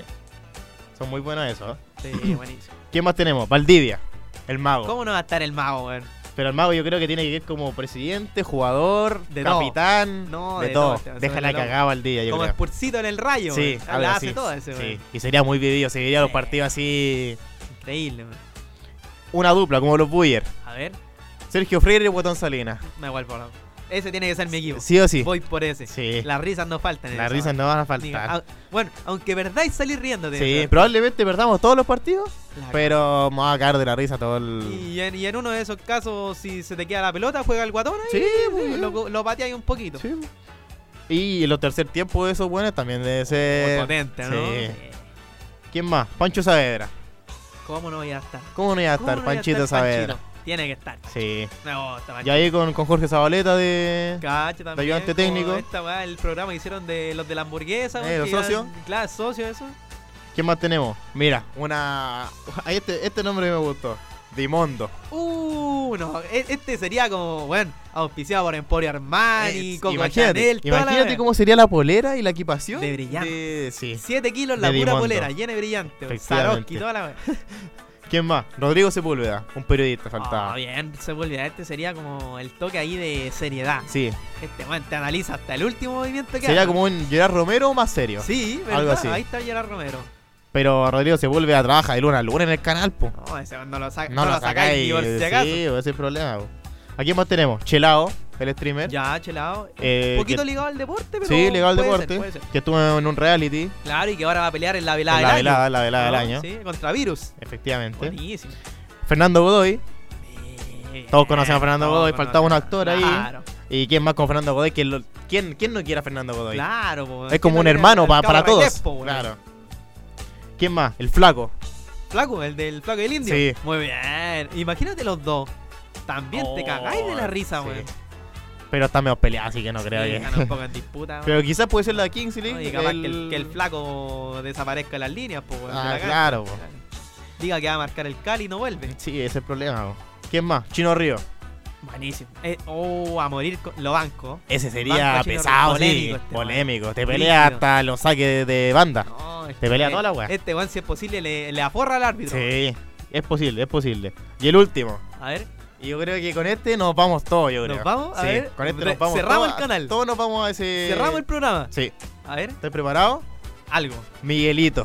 Speaker 1: Son muy buenos esos.
Speaker 2: Sí, buenísimo.
Speaker 1: ¿Quién más tenemos? Valdivia, el mago.
Speaker 2: ¿Cómo no va a estar el mago, weón?
Speaker 1: Pero el mago yo creo que tiene que ir como presidente, jugador,
Speaker 2: De todo.
Speaker 1: capitán,
Speaker 2: No,
Speaker 1: de
Speaker 2: de
Speaker 1: todo.
Speaker 2: todo,
Speaker 1: Déjala
Speaker 2: de todo.
Speaker 1: cagada Valdivia, yo
Speaker 2: Como
Speaker 1: creo.
Speaker 2: Spursito en el rayo,
Speaker 1: Sí,
Speaker 2: weón.
Speaker 1: algo
Speaker 2: La
Speaker 1: así.
Speaker 2: hace todo ese,
Speaker 1: Sí,
Speaker 2: weón.
Speaker 1: y sería muy vivido, seguiría los
Speaker 2: Sí.
Speaker 1: partidos así.
Speaker 2: Increíble, weón.
Speaker 1: Una dupla, como los Buyer.
Speaker 2: A ver,
Speaker 1: Sergio Freire y Botón Salinas.
Speaker 2: me vuelvo loco. Ese tiene que ser mi equipo.
Speaker 1: Sí o sí.
Speaker 2: Voy por ese.
Speaker 1: Sí.
Speaker 2: Las risas no faltan. en
Speaker 1: Las
Speaker 2: esa,
Speaker 1: risas
Speaker 2: weón.
Speaker 1: no van a
Speaker 2: Diga,
Speaker 1: faltar.
Speaker 2: bueno, aunque verdáis salir riéndote.
Speaker 1: Sí,
Speaker 2: weón.
Speaker 1: probablemente perdamos todos los partidos,
Speaker 2: La
Speaker 1: pero vamos a caer de la risa todo el...
Speaker 2: Y en uno de esos casos, si se te queda la pelota, juega el guatón ahí,
Speaker 1: Sí, pues.
Speaker 2: lo pateáis un poquito.
Speaker 1: Sí. Y en los tercer tiempos de esos buenos también debe
Speaker 2: Muy
Speaker 1: ser...
Speaker 2: potente, ¿no?
Speaker 1: sí.
Speaker 2: Sí.
Speaker 1: ¿Quién más? Pancho Saavedra.
Speaker 2: ¿Cómo no voy a estar?
Speaker 1: ¿Cómo no iba a
Speaker 2: ¿Cómo
Speaker 1: estar
Speaker 2: no voy a
Speaker 1: Panchito
Speaker 2: estar,
Speaker 1: Saavedra?
Speaker 2: Panchito? Tiene que estar.
Speaker 1: Sí.
Speaker 2: Me gusta,
Speaker 1: Y
Speaker 2: Panchito.
Speaker 1: ahí con Jorge Zabaleta de...
Speaker 2: Cacho también.
Speaker 1: ayudante
Speaker 2: como
Speaker 1: técnico.
Speaker 2: Esta weá, el programa que hicieron de los de la hamburguesa. weón,
Speaker 1: los
Speaker 2: que iban-
Speaker 1: socios.
Speaker 2: Claro, socios, eso.
Speaker 1: ¿Quién más tenemos? Mira, una... Este nombre me gustó. Dimondo.
Speaker 2: No, este sería como, bueno, auspiciado por Emporio Armani, Coco
Speaker 1: imagínate,
Speaker 2: Chanel, toda la
Speaker 1: imagínate
Speaker 2: wea.
Speaker 1: cómo sería la polera y la equipación.
Speaker 2: De brillante.
Speaker 1: Sí.
Speaker 2: 7 kilos la
Speaker 1: de
Speaker 2: pura
Speaker 1: Dimondo.
Speaker 2: polera, llena de brillante.
Speaker 1: Efectivamente.
Speaker 2: Saroski, toda la wea.
Speaker 1: ¿Quién más? Rodrigo Sepúlveda, un periodista faltaba.
Speaker 2: Ah, bien, se vuelve. Este sería como el toque ahí de seriedad.
Speaker 1: Sí,
Speaker 2: Este weón te analiza hasta el último movimiento que
Speaker 1: sería
Speaker 2: haga.
Speaker 1: como un Gerard Romero más serio.
Speaker 2: Sí, ¿verdad?
Speaker 1: algo así.
Speaker 2: Ahí está Gerard Romero.
Speaker 1: Pero Rodrigo se vuelve a trabajar de lunes a lunes en el canal, po.
Speaker 2: No, ese no lo
Speaker 1: No lo sacáis,
Speaker 2: ni por si acaso.
Speaker 1: sí, ese es el problema, po. Aquí más tenemos Chelao, el streamer.
Speaker 2: Ya, chelado.
Speaker 1: Eh,
Speaker 2: Un poquito
Speaker 1: que-
Speaker 2: ligado al deporte, pero.
Speaker 1: Sí, legal
Speaker 2: puede
Speaker 1: deporte.
Speaker 2: ser, puede ser.
Speaker 1: Que estuvo en un reality.
Speaker 2: Claro, y que ahora va a pelear en la velada
Speaker 1: En
Speaker 2: del
Speaker 1: la
Speaker 2: año.
Speaker 1: velada del
Speaker 2: ¿No?
Speaker 1: año.
Speaker 2: Sí, contra Virus.
Speaker 1: Efectivamente.
Speaker 2: Buenísimo.
Speaker 1: Fernando Godoy. Todos conocemos a Fernando Godoy, faltaba un actor ahí.
Speaker 2: Claro,
Speaker 1: ¿Y quién más con Fernando Godoy? ¿Quién no quiere a Fernando Godoy?
Speaker 2: claro. Po.
Speaker 1: Es como
Speaker 2: ¿Quién
Speaker 1: un
Speaker 2: no
Speaker 1: hermano
Speaker 2: quiere al
Speaker 1: para
Speaker 2: Cabo
Speaker 1: todos.
Speaker 2: Reyes, po, weón?
Speaker 1: Claro. ¿Quién más? El Flaco.
Speaker 2: Flaco, el del Flaco del Indio.
Speaker 1: Sí.
Speaker 2: Muy bien. Imagínate los dos. También te cagáis de la risa,
Speaker 1: sí.
Speaker 2: weón.
Speaker 1: Pero está medio peleado, así que no creo
Speaker 2: Sí,
Speaker 1: que.
Speaker 2: están un poco en disputa, weón.
Speaker 1: Pero quizás puede ser la Kings
Speaker 2: No,
Speaker 1: League.
Speaker 2: y capaz que el flaco desaparezca en las líneas, pues, weón.
Speaker 1: Ah,
Speaker 2: de la cancha.
Speaker 1: claro, po.
Speaker 2: Diga que va a marcar el Cali y no vuelve.
Speaker 1: Sí, ese es el problema. Po. ¿Quién más? Chino Río.
Speaker 2: Buenísimo. A morir lo banco.
Speaker 1: Ese sería
Speaker 2: Banco a Chino
Speaker 1: pesado,
Speaker 2: Río.
Speaker 1: sí.
Speaker 2: Polémico este,
Speaker 1: Polémico. Te
Speaker 2: Brígido.
Speaker 1: pelea hasta los saques de banda.
Speaker 2: No,
Speaker 1: Te pelea toda la weá.
Speaker 2: Este weón, si es posible, le aforra al árbitro.
Speaker 1: Sí, es posible, es posible. Y el último.
Speaker 2: A ver,
Speaker 1: Y yo creo que con este nos vamos todos, yo creo.
Speaker 2: ¿nos vamos? A
Speaker 1: Sí,
Speaker 2: ver.
Speaker 1: con este nos vamos
Speaker 2: Cerramos
Speaker 1: todos.
Speaker 2: el canal.
Speaker 1: Todos nos vamos a ese.
Speaker 2: Cerramos el programa.
Speaker 1: Sí.
Speaker 2: A ver,
Speaker 1: ¿Estás preparado?
Speaker 2: algo.
Speaker 1: Miguelito.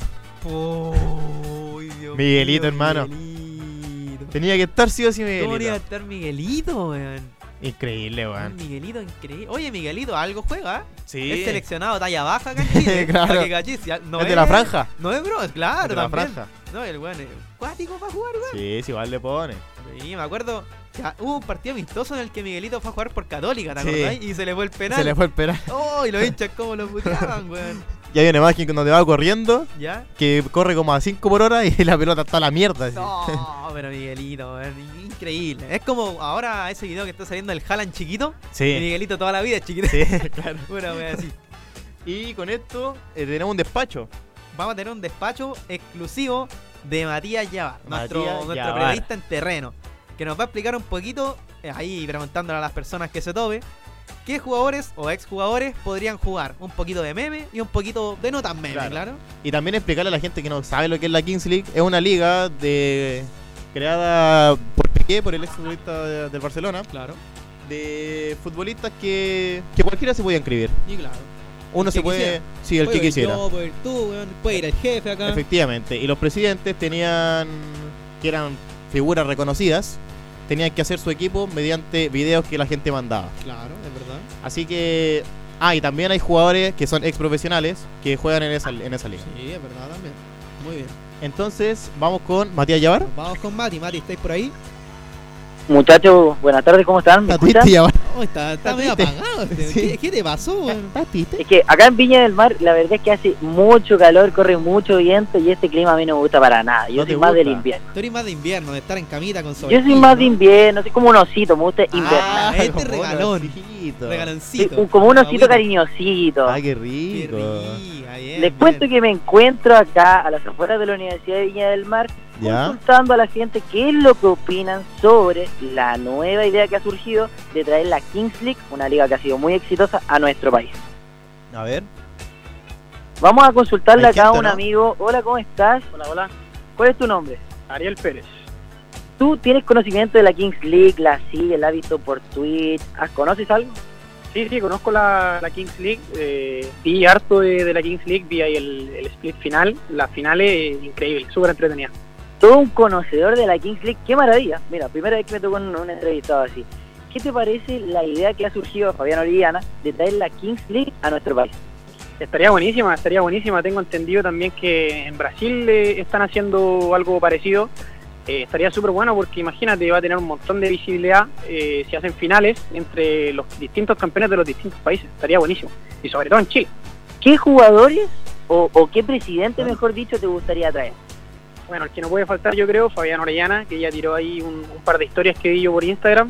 Speaker 2: Uy, Dios
Speaker 1: Miguelito,
Speaker 2: mío,
Speaker 1: hermano.
Speaker 2: Miguelito.
Speaker 1: Tenía que estar sí o sí
Speaker 2: ¿Cómo iba a
Speaker 1: Miguelito.
Speaker 2: estar Miguelito, weón?
Speaker 1: Increíble, weón.
Speaker 2: Miguelito, increíble. Oye, Miguelito, algo juega.
Speaker 1: Sí.
Speaker 2: Es seleccionado talla baja acá en Chile.
Speaker 1: Claro.
Speaker 2: Para que cachis, ya, no
Speaker 1: es de la franja.
Speaker 2: No es bro, claro,
Speaker 1: de la
Speaker 2: también.
Speaker 1: franja.
Speaker 2: No, el weón es cuático para jugar, weón.
Speaker 1: Sí, sí, igual le pone.
Speaker 2: Sí, me acuerdo. Ya, hubo un partido amistoso en el que Miguelito fue a jugar por Católica, ¿te
Speaker 1: Sí.
Speaker 2: acordás? Y se le fue el penal.
Speaker 1: Se le fue el penal.
Speaker 2: Oh, y los hinchas como lo puteaban, weón.
Speaker 1: Y hay una imagen cuando te va corriendo
Speaker 2: ¿Ya?
Speaker 1: que corre como a 5 por hora y la pelota está a la mierda. Así.
Speaker 2: No, pero Miguelito, weón, increíble. Es como ahora ese video que está saliendo del Haaland chiquito. Y
Speaker 1: Sí,
Speaker 2: Miguelito toda la vida es chiquito.
Speaker 1: sí, claro.
Speaker 2: Una wea así.
Speaker 1: Y con esto tenemos un despacho.
Speaker 2: Vamos a tener un despacho exclusivo de Matías Yavar, nuestro
Speaker 1: Yavar.
Speaker 2: periodista en terreno, que nos va a explicar un poquito, ahí preguntándole a las personas que se tope, qué jugadores o exjugadores podrían jugar. Un poquito de meme y un poquito de no tan meme, claro.
Speaker 1: Y también explicarle a la gente que no sabe lo que es la Kings League. Es una liga creada por Piqué, por el ex futbolista del Barcelona,
Speaker 2: Claro.
Speaker 1: de futbolistas que cualquiera se puede inscribir.
Speaker 2: Y claro.
Speaker 1: Uno
Speaker 2: El
Speaker 1: se
Speaker 2: que
Speaker 1: puede,
Speaker 2: quisiera.
Speaker 1: sí, el que quisiera.
Speaker 2: Yo, puede ir tú, weón, puede ir el jefe acá.
Speaker 1: Efectivamente. Y los presidentes tenían, que eran figuras reconocidas, tenían que hacer su equipo mediante videos que la gente mandaba.
Speaker 2: Claro, es verdad.
Speaker 1: Así que... Ah, y también hay jugadores que son ex profesionales que juegan en esa liga.
Speaker 2: Sí, es verdad también. Muy bien.
Speaker 1: Entonces, vamos con Matías Yavar.
Speaker 2: Vamos con Mati. Mati, ¿estáis por ahí?
Speaker 3: Muchachos, buenas tardes, ¿cómo están? ¿Me
Speaker 1: Está triste,
Speaker 3: escuchan?
Speaker 1: Yavar.
Speaker 2: Oh, está
Speaker 1: Está
Speaker 2: medio
Speaker 1: triste.
Speaker 2: apagado.
Speaker 1: Sí.
Speaker 2: ¿Qué te pasó, weón?
Speaker 1: ¿Estás triste?
Speaker 3: Es que acá en Viña del Mar la verdad es que hace mucho calor, corre mucho viento y este clima a mí no me gusta para nada. Yo
Speaker 1: ¿No te
Speaker 3: soy más del
Speaker 1: gusta?
Speaker 3: invierno.
Speaker 2: Tú eres más de invierno, de estar en camita con
Speaker 3: Yo soy más de invierno, soy como un osito, me gusta invernar.
Speaker 2: este
Speaker 1: como
Speaker 2: regalón.
Speaker 1: osito.
Speaker 2: Regaloncito.
Speaker 3: Soy como un osito
Speaker 2: Agüita.
Speaker 3: cariñosito.
Speaker 1: Ay, qué
Speaker 2: Qué
Speaker 1: rico.
Speaker 2: rica, bien,
Speaker 3: Les cuento
Speaker 2: bien.
Speaker 3: que me encuentro acá a las afueras de la Universidad de Viña del Mar
Speaker 1: ¿Ya?
Speaker 3: consultando a la gente qué es lo que opinan sobre la nueva idea que ha surgido de traer la Kings League, una liga que ha sido muy exitosa, a nuestro país.
Speaker 1: A ver.
Speaker 3: Vamos a consultarle
Speaker 1: Hay
Speaker 3: acá a
Speaker 1: gente,
Speaker 3: un
Speaker 1: ¿no?
Speaker 3: amigo. Hola, ¿cómo estás?
Speaker 4: Hola, hola.
Speaker 3: ¿Cuál es tu nombre?
Speaker 4: Ariel Pérez.
Speaker 3: ¿Tú tienes conocimiento de la Kings League? ¿La sigues? ¿La has visto por Twitch? ¿Conoces algo?
Speaker 4: Sí, conozco la Kings League. Vi harto de la Kings League, vi ahí el split final. La final es increíble, súper entretenida.
Speaker 3: Todo un conocedor de la Kings League. ¡Qué maravilla! Mira, primera vez que me tocó un entrevistado así. ¿Qué te parece la idea que ha surgido a Fabián Orellana de traer la Kings League a nuestro país?
Speaker 4: Estaría buenísima. Tengo entendido también que en Brasil están haciendo algo parecido. Estaría súper bueno porque imagínate, va a tener un montón de visibilidad si hacen finales entre los distintos campeones de los distintos países. Estaría buenísimo. Y sobre todo en Chile.
Speaker 3: ¿Qué jugadores o qué presidente, mejor dicho, te gustaría traer?
Speaker 4: Bueno, el que no puede faltar, yo creo, Fabián Orellana, que ya tiró ahí un par de historias que vi yo por Instagram.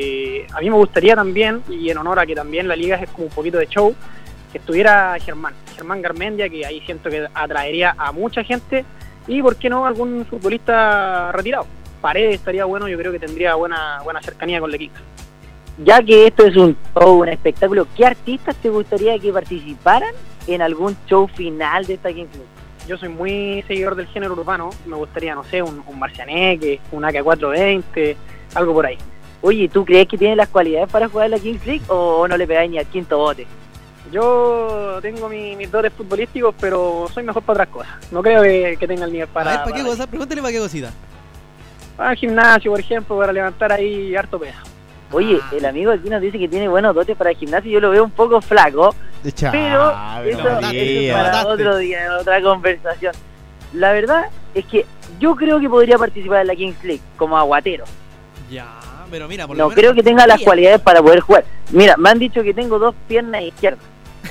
Speaker 4: A mí me gustaría también, y en honor a que también la liga es como un poquito de show, que estuviera Germán Garmendia, que ahí siento que atraería a mucha gente, y por qué no algún futbolista retirado. Paredes estaría bueno, yo creo que tendría buena cercanía con el equipo.
Speaker 3: Ya que esto es un show, un espectáculo, ¿qué artistas te gustaría que participaran en algún show final de esta Kings League?
Speaker 4: Yo soy muy seguidor del género urbano, me gustaría, no sé, un Marcianeque, un AK420, algo por ahí.
Speaker 3: Oye, ¿tú crees que tiene las cualidades para jugar la Kings League o no le pegáis ni al quinto bote?
Speaker 4: Yo tengo mis dotes futbolísticos, pero soy mejor para otras cosas. No creo que tenga el nivel para...
Speaker 2: A ver, ¿para qué cosa? Pregúntale para qué cosita.
Speaker 4: Para el gimnasio, por ejemplo, para levantar ahí harto peso.
Speaker 3: Oye, el amigo aquí nos dice que tiene buenos dotes para el gimnasio. Yo lo veo un poco flaco, pero eso es para otro día, en otra conversación. La verdad es que yo creo que podría participar en la Kings League como aguatero.
Speaker 2: Ya, pero mira, por lo
Speaker 3: No
Speaker 2: menos
Speaker 3: creo que tenga las cualidades para poder jugar. Mira, me han dicho que tengo 2 piernas izquierdas.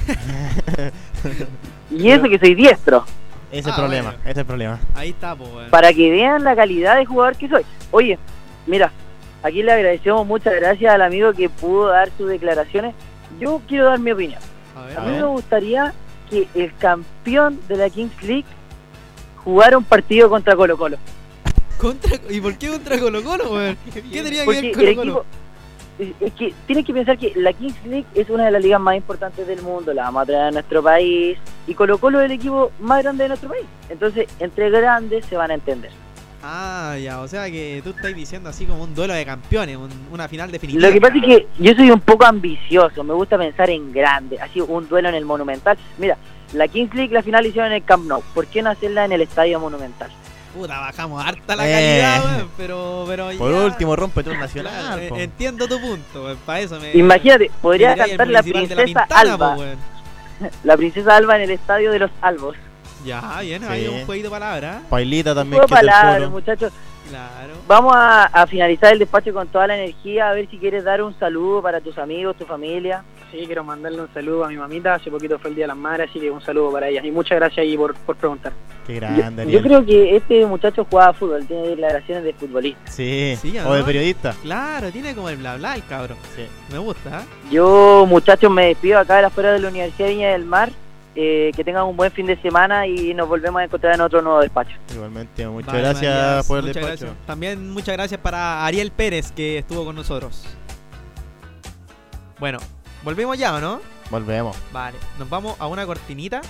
Speaker 3: Y eso que soy diestro.
Speaker 1: Ese es el problema,
Speaker 2: bueno.
Speaker 1: ese es el problema.
Speaker 2: Ahí está, pues, weón.
Speaker 3: Para que vean la calidad de jugador que soy. Oye, mira, aquí le agradecemos muchas gracias al amigo que pudo dar sus declaraciones. Yo quiero dar mi opinión.
Speaker 2: A ver,
Speaker 3: A mí me gustaría que el campeón de la Kings League jugara un partido contra Colo Colo.
Speaker 2: ¿Y por qué contra Colo Colo, weón? ¿Qué tenía que
Speaker 3: Porque
Speaker 2: ver
Speaker 3: el
Speaker 2: Colo
Speaker 3: equipo...
Speaker 2: Colo?
Speaker 3: Es que tienes que pensar que la Kings League es una de las ligas más importantes del mundo, la vamos a traer a nuestro país, y Colo Colo es el equipo más grande de nuestro país. Entonces, entre grandes se van a entender.
Speaker 2: Ah, ya, o sea que tú estás diciendo así como un duelo de campeones, una final definitiva.
Speaker 3: Lo que pasa es que yo soy un poco ambicioso, me gusta pensar en grande, así un duelo en el Monumental. Mira, la Kings League la final hicieron en el Camp Nou, ¿por qué no hacerla en el Estadio Monumental?
Speaker 2: Puta, bajamos harta la calidad, weón, pero
Speaker 1: Por
Speaker 2: ya...
Speaker 1: último, rompe todo un
Speaker 2: Claro,
Speaker 1: nacional. po.
Speaker 2: entiendo tu punto, weón, para eso me...
Speaker 3: Imagínate, podría
Speaker 2: me diráis el
Speaker 3: cantar la
Speaker 2: municipal de la
Speaker 3: princesa
Speaker 2: Pintana,
Speaker 3: Alba,
Speaker 2: po, weón.
Speaker 3: la princesa Alba en el Estadio de los Albos.
Speaker 2: Ya, bien,
Speaker 1: Sí.
Speaker 2: hay un jueguito de palabras.
Speaker 1: Pailita también,
Speaker 3: Juego
Speaker 1: que es del
Speaker 3: palabras,
Speaker 1: Colo.
Speaker 3: muchachos.
Speaker 2: Claro.
Speaker 3: Vamos a finalizar el despacho con toda la energía, a ver si quieres dar un saludo para tus amigos, tu familia.
Speaker 4: Sí, quiero mandarle un saludo a mi mamita. Hace poquito fue el Día de las Madres, así que un saludo para ella. Y muchas gracias ahí por preguntar.
Speaker 1: Qué
Speaker 3: Yo,
Speaker 1: grande,
Speaker 3: yo
Speaker 1: Ariel.
Speaker 3: creo que este muchacho jugaba fútbol, tiene declaraciones de futbolista.
Speaker 1: Sí,
Speaker 2: Sí,
Speaker 1: o de
Speaker 2: ¿no?
Speaker 1: periodista.
Speaker 2: Claro, tiene como el bla bla el cabrón.
Speaker 1: Sí.
Speaker 2: Me gusta, ¿eh?
Speaker 3: Yo, muchachos, me despido acá de la fuera de la Universidad de Viña del Mar. Que tengan un buen fin de semana y nos volvemos a encontrar en otro nuevo despacho.
Speaker 1: Igualmente, muchas
Speaker 2: Vale,
Speaker 1: gracias
Speaker 2: Matías,
Speaker 1: por el
Speaker 2: muchas
Speaker 1: despacho.
Speaker 2: gracias. También muchas gracias para Ariel Pérez que estuvo con nosotros. Bueno, volvemos ya, ¿o no?
Speaker 1: Volvemos.
Speaker 2: Vale, nos vamos a una cortinita.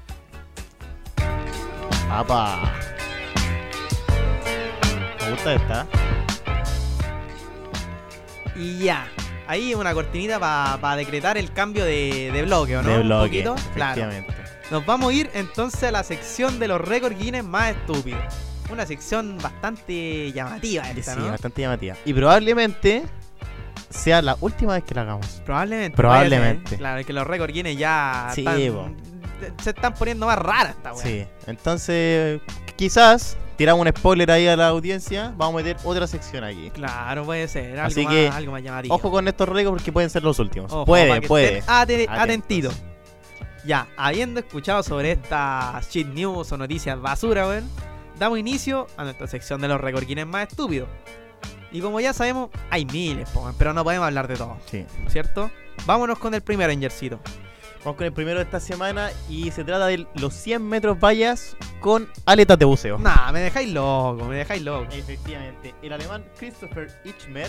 Speaker 1: ¡Apa! Me gusta esta.
Speaker 2: Y ya. Ahí una cortinita para decretar el cambio de bloque, ¿o no?
Speaker 1: De
Speaker 2: Un
Speaker 1: bloque,
Speaker 2: poquito. Claro.
Speaker 1: efectivamente.
Speaker 2: Nos vamos a ir entonces a la sección de los récords Guinness más estúpidos. Una sección bastante llamativa esta,
Speaker 1: Sí,
Speaker 2: ¿no?
Speaker 1: bastante llamativa. Y probablemente sea la última vez que la hagamos.
Speaker 2: Probablemente.
Speaker 1: Probablemente.
Speaker 2: puede ser. Claro, es que los récords Guinness ya
Speaker 1: Sí,
Speaker 2: se están poniendo más raras esta weá.
Speaker 1: Sí, entonces quizás tiramos un spoiler ahí a la audiencia. Vamos a meter otra sección aquí.
Speaker 2: Claro, puede ser. Algo,
Speaker 1: Así
Speaker 2: más,
Speaker 1: que,
Speaker 2: algo más llamativo.
Speaker 1: Ojo con estos récords porque pueden ser los últimos.
Speaker 2: Ojo,
Speaker 1: puede,
Speaker 2: para que
Speaker 1: puede.
Speaker 2: estén
Speaker 1: Atentos.
Speaker 2: atentitos. Ya, habiendo escuchado sobre estas shit news o noticias basura, weón, damos inicio a nuestra sección de los récords Guinness más estúpidos. Y como ya sabemos, hay miles, po, pero no podemos hablar de todo,
Speaker 1: Sí.
Speaker 2: ¿cierto? Vámonos con el primer Rangercito.
Speaker 1: Vamos con el primero de esta semana y se trata de los 100 metros vallas con aletas de buceo.
Speaker 2: Nah, me dejáis loco, me dejáis loco.
Speaker 1: Efectivamente, el alemán Christopher Ichmer.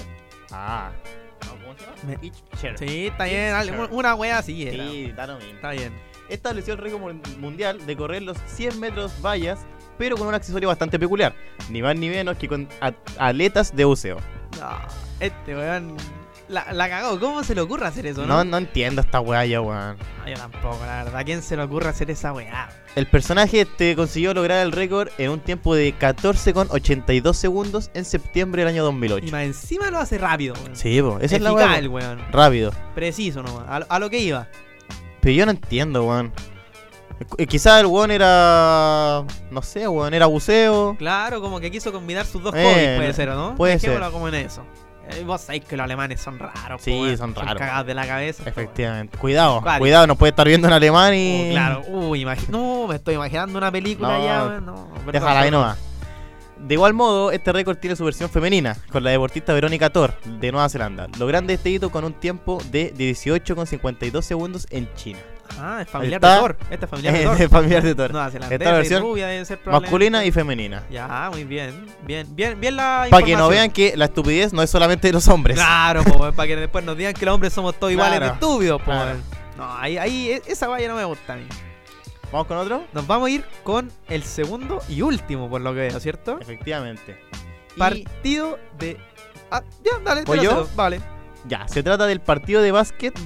Speaker 1: ¿Cómo se llama?
Speaker 2: Me-
Speaker 1: Ichmer.
Speaker 2: Sí, está bien,
Speaker 1: Sure.
Speaker 2: una wea así era.
Speaker 1: Sí, da lo mismo.
Speaker 2: Está bien.
Speaker 1: Estableció el récord mundial de correr los 100 metros vallas, pero con un accesorio bastante peculiar. Ni más ni menos que con aletas de buceo.
Speaker 2: No, este weón la cagó. ¿Cómo se le ocurre hacer eso,
Speaker 1: No,
Speaker 2: no?
Speaker 1: no entiendo esta weá yo, weón.
Speaker 2: No, yo tampoco, la verdad. ¿A quién se le ocurre hacer esa weá?
Speaker 1: El personaje consiguió lograr el récord en un tiempo de 14,82 segundos en septiembre del año 2008.
Speaker 2: Y más encima lo hace rápido, weón.
Speaker 1: Sí, po, esa es la
Speaker 2: Eficaz
Speaker 1: weá.
Speaker 2: el
Speaker 1: po.
Speaker 2: weón.
Speaker 1: Rápido.
Speaker 2: Preciso nomás. A lo que iba.
Speaker 1: Pero yo no entiendo, weón. Quizás el weón era. No sé, weón, era buceo.
Speaker 2: Claro, como que quiso combinar sus dos
Speaker 1: Eh,
Speaker 2: hobbies, puede ser, ¿o no?
Speaker 1: puede
Speaker 2: Dejémoslo
Speaker 1: ser.
Speaker 2: como en eso. Vos sabéis que los alemanes son raros,
Speaker 1: Sí,
Speaker 2: po, weón.
Speaker 1: son raros.
Speaker 2: cagados de la cabeza.
Speaker 1: Efectivamente. Cuidado,
Speaker 2: Cuático.
Speaker 1: cuidado, nos puede estar viendo en alemán y.
Speaker 2: Claro, no, me estoy imaginando una película
Speaker 1: No,
Speaker 2: ya, weón. No, perdón,
Speaker 1: Déjala ahí
Speaker 2: perdón.
Speaker 1: nomás. De igual modo, este récord tiene su versión femenina, con la deportista Verónica Thor, de Nueva Zelanda, logrando este hito con un tiempo de 18,52 segundos en China.
Speaker 2: Ah, es familiar
Speaker 1: Está-
Speaker 2: de Thor. Este es familiar de Thor.
Speaker 1: Es familiar de Thor.
Speaker 2: Nueva Zelanda.
Speaker 1: Esta versión
Speaker 2: rubia debe ser probablemente.
Speaker 1: Masculina y femenina.
Speaker 2: Ya, muy bien. Bien la
Speaker 1: Para que no
Speaker 2: información.
Speaker 1: vean que la estupidez no es solamente de los hombres.
Speaker 2: Claro, po, para que después nos digan que los hombres somos todos iguales de
Speaker 1: Claro,
Speaker 2: estúpidos, po.
Speaker 1: claro.
Speaker 2: No, ahí esa valla no me gusta a mí.
Speaker 1: ¿Vamos con otro?
Speaker 2: Nos vamos a ir con el segundo y último, por lo que veo, ¿cierto?
Speaker 1: Efectivamente. Y
Speaker 2: Partido de... Ah, ya, dale, te
Speaker 1: ¿Voy
Speaker 2: lo
Speaker 1: yo?
Speaker 2: cedo, vale.
Speaker 1: ya, se trata del partido de básquet de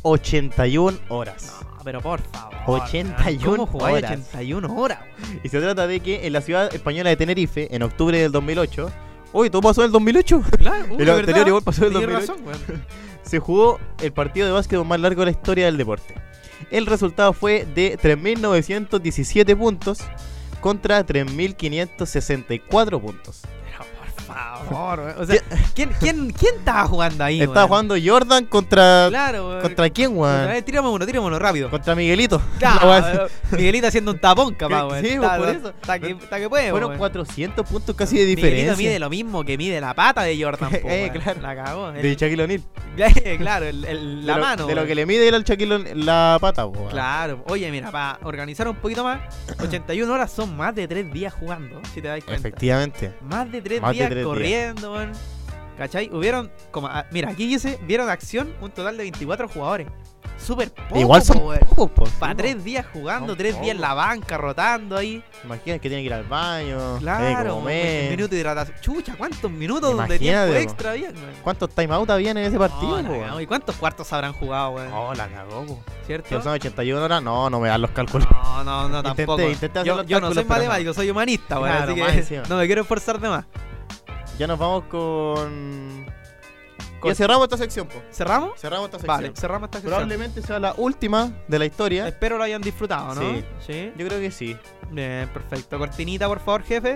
Speaker 1: 81 horas.
Speaker 2: No, pero por favor.
Speaker 1: 81
Speaker 2: ¿Cómo jugáis
Speaker 1: horas.
Speaker 2: 81 horas?
Speaker 1: Y se trata de que en la ciudad española de Tenerife, en octubre del 2008, uy, ¿todo pasó en el 2008?
Speaker 2: Claro,
Speaker 1: El anterior igual pasó en el
Speaker 2: Tienes
Speaker 1: 2008.
Speaker 2: razón, weón.
Speaker 1: Se jugó el partido de básquetbol más largo de la historia del deporte. El resultado fue de 3.917 puntos contra 3.564 puntos.
Speaker 2: Pero por favor, weón. O sea, ¿quién estaba jugando ahí,
Speaker 1: Estaba
Speaker 2: weón?
Speaker 1: jugando Jordan contra...
Speaker 2: Claro, weón.
Speaker 1: ¿Contra quién, weón?
Speaker 2: Tírame uno rápido.
Speaker 1: Contra Miguelito.
Speaker 2: Claro,
Speaker 1: La weá-
Speaker 2: Miguelito haciendo un tapón, capaz, weón.
Speaker 1: Sí,
Speaker 2: Está-
Speaker 1: por eso.
Speaker 2: Está que puede,
Speaker 1: Fueron
Speaker 2: weón.
Speaker 1: 400 puntos casi de
Speaker 2: Miguelito
Speaker 1: diferencia.
Speaker 2: mide lo mismo que mide la pata de Jordan, po, weón.
Speaker 1: Claro.
Speaker 2: La cagó.
Speaker 1: De Shaquille O'Neal.
Speaker 2: Claro, la mano.
Speaker 1: De lo
Speaker 2: weón.
Speaker 1: que le mide era el Shaquille O'Neal la pata, weón.
Speaker 2: Claro. Oye, mira, para organizar un poquito más, 81 horas son más de 3 días jugando, si te das cuenta.
Speaker 1: Efectivamente.
Speaker 2: Más de 3
Speaker 1: Más de
Speaker 2: días
Speaker 1: 3 días.
Speaker 2: corriendo, weón. ¿Cachai? Hubieron, mira, aquí dice, vieron acción un total de 24 jugadores. Súper poco,
Speaker 1: Igual son
Speaker 2: weón.
Speaker 1: pocos, po.
Speaker 2: Para
Speaker 1: Sí,
Speaker 2: 3 días jugando,
Speaker 1: Son
Speaker 2: 3 días en la banca, rotando ahí.
Speaker 1: po. Imagina que tiene que ir al baño. tiene que
Speaker 2: Claro,
Speaker 1: comer.
Speaker 2: un minuto de hidratación. Chucha, ¿cuántos minutos de
Speaker 1: Imagínate,
Speaker 2: tiempo
Speaker 1: po.
Speaker 2: extra había, weón?
Speaker 1: ¿Cuántos timeouts habían en ese partido,
Speaker 2: Oh, la
Speaker 1: po,
Speaker 2: cagó.
Speaker 1: weón?
Speaker 2: ¿Y cuántos cuartos habrán jugado, weón?
Speaker 1: Oh, la cagó, po. Si
Speaker 2: ¿Cierto?
Speaker 1: son 81 horas, no me dan los cálculos.
Speaker 2: No, tampoco.
Speaker 1: Intenté hacer
Speaker 2: Yo
Speaker 1: los
Speaker 2: no soy
Speaker 1: cálculos, pero
Speaker 2: matemático, soy humanista, weón.
Speaker 1: Claro,
Speaker 2: así
Speaker 1: más
Speaker 2: que
Speaker 1: encima.
Speaker 2: no me quiero esforzar de más.
Speaker 1: Ya nos vamos con...
Speaker 2: Con-
Speaker 1: Ya cerramos esta sección, po.
Speaker 2: ¿Cerramos?
Speaker 1: Cerramos esta sección.
Speaker 2: Vale, cerramos esta sección.
Speaker 1: Probablemente sea la última de la historia.
Speaker 2: Espero lo hayan disfrutado, ¿no?
Speaker 1: Sí.
Speaker 2: Sí.
Speaker 1: Yo creo que sí.
Speaker 2: Bien, perfecto. Cortinita, por favor, jefe.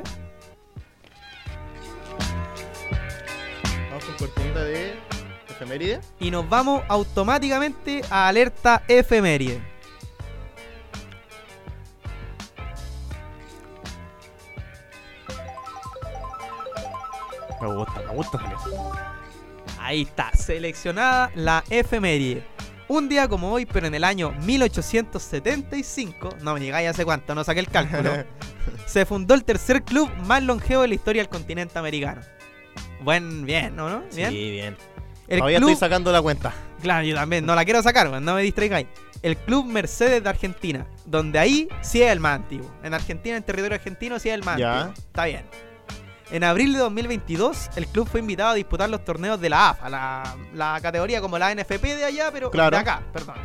Speaker 1: Vamos con cortinita de efeméride.
Speaker 2: Y nos vamos automáticamente a alerta efeméride.
Speaker 1: Me gusta.
Speaker 2: Ahí está, seleccionada la efeméride. Un día como hoy, pero en el año 1875, no me digáis hace cuánto, no saqué el cálculo, se fundó el tercer club más longevo de la historia del continente americano. Bien, ¿no? Bien.
Speaker 1: Sí, bien.
Speaker 2: El
Speaker 1: Todavía
Speaker 2: club,
Speaker 1: estoy sacando la cuenta.
Speaker 2: claro, yo también, no la quiero sacar, weón, no me distraigáis. El Club Mercedes de Argentina, donde ahí sí es el más antiguo. En Argentina, en territorio argentino, sí es el más
Speaker 1: Ya.
Speaker 2: antiguo. Está bien. En abril de 2022, el club fue invitado a disputar los torneos de la AFA, la categoría como la NFP de allá, pero
Speaker 1: Claro.
Speaker 2: de acá, perdón.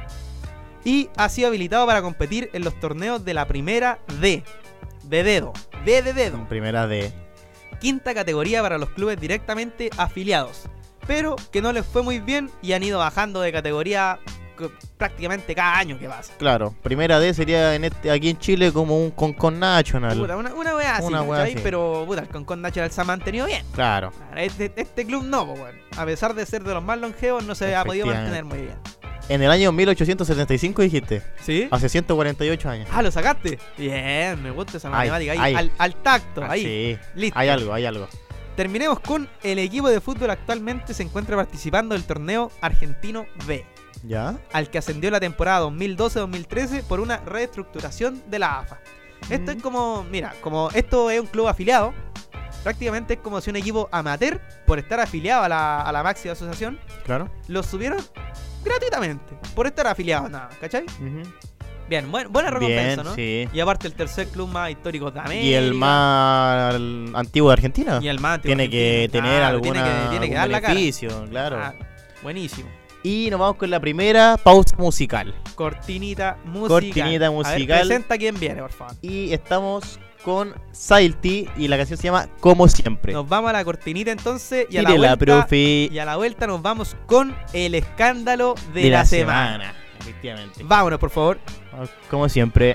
Speaker 2: Y ha sido habilitado para competir en los torneos de la primera D, de dedo, D de dedo,
Speaker 1: Primera de...
Speaker 2: quinta categoría para los clubes directamente afiliados, pero que no les fue muy bien y han ido bajando de categoría prácticamente cada año que pasa.
Speaker 1: Claro, primera D sería aquí en Chile como un Concon National.
Speaker 2: Puta, una weá así,
Speaker 1: Una weá
Speaker 2: ¿cachai?
Speaker 1: así.
Speaker 2: Pero puta, el Concon National se ha mantenido bien.
Speaker 1: Claro.
Speaker 2: Este club no, pues, bueno. A pesar de ser de los más longevos, no se ha podido mantener muy bien.
Speaker 1: En el año 1875 dijiste.
Speaker 2: ¿Sí?
Speaker 1: Hace 148 años.
Speaker 2: Ah, ¿lo sacaste? Bien, me gusta esa
Speaker 1: Ay,
Speaker 2: matemática
Speaker 1: ay.
Speaker 2: ahí. Al tacto, ahí.
Speaker 1: Sí.
Speaker 2: Listo.
Speaker 1: Hay algo.
Speaker 2: Terminemos con el equipo de fútbol actualmente se encuentra participando del torneo Argentino B,
Speaker 1: ¿Ya?
Speaker 2: al que ascendió la temporada 2012-2013 por una reestructuración de la AFA. Esto es como, mira, como esto es un club afiliado, prácticamente es como si un equipo amateur, por estar afiliado a la máxima asociación,
Speaker 1: Claro.
Speaker 2: los subieron gratuitamente, por estar afiliado, nada, ¿cachai? Bien, buena recompensa,
Speaker 1: Bien,
Speaker 2: ¿no?
Speaker 1: sí.
Speaker 2: Y aparte el tercer club más histórico de América.
Speaker 1: Y el más antiguo de Argentina.
Speaker 2: Y el más antiguo
Speaker 1: Tiene que
Speaker 2: argentino,
Speaker 1: tener
Speaker 2: claro,
Speaker 1: alguna,
Speaker 2: tiene que
Speaker 1: algún
Speaker 2: dar la cara.
Speaker 1: beneficio, claro.
Speaker 2: Ah, buenísimo.
Speaker 1: Y nos vamos con la primera pausa musical.
Speaker 2: Cortinita musical.
Speaker 1: Cortinita
Speaker 2: A ver,
Speaker 1: musical.
Speaker 2: presenta quién viene, por favor.
Speaker 1: Y estamos con Sailty y la canción se llama Como Siempre.
Speaker 2: Nos vamos a la cortinita entonces y a
Speaker 1: Tírela,
Speaker 2: la vuelta.
Speaker 1: profe.
Speaker 2: Y a la vuelta nos vamos con el escándalo de la semana.
Speaker 1: Efectivamente.
Speaker 2: Vámonos, por favor.
Speaker 1: Como siempre.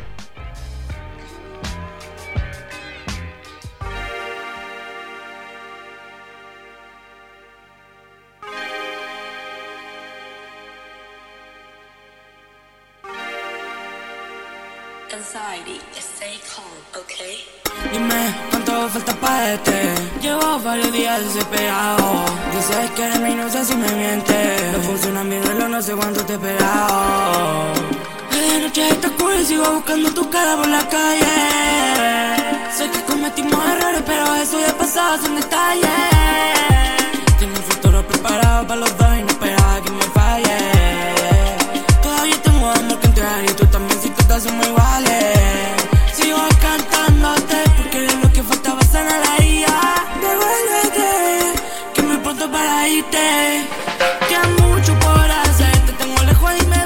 Speaker 5: Anxiety, stay calm, okay?
Speaker 6: Dime cuánto falta para llevo varios días desesperado. Dices que de mí no sé si me mientes. No funciona mi reloj, no sé cuánto te he esperado. De noche está oscuro y sigo buscando tu cara por la calle. Sé que cometimos errores, pero eso ya pasado son detalles. Tengo un futuro preparado para los dos y no esperaba que me falle. Todavía tengo amor que entregar y tú también, si todas somos iguales. Sigo cantándote porque de lo que faltaba sana la IA. Devuélvete, que me pronto para irte. Queda mucho por hacer, te tengo lejos y me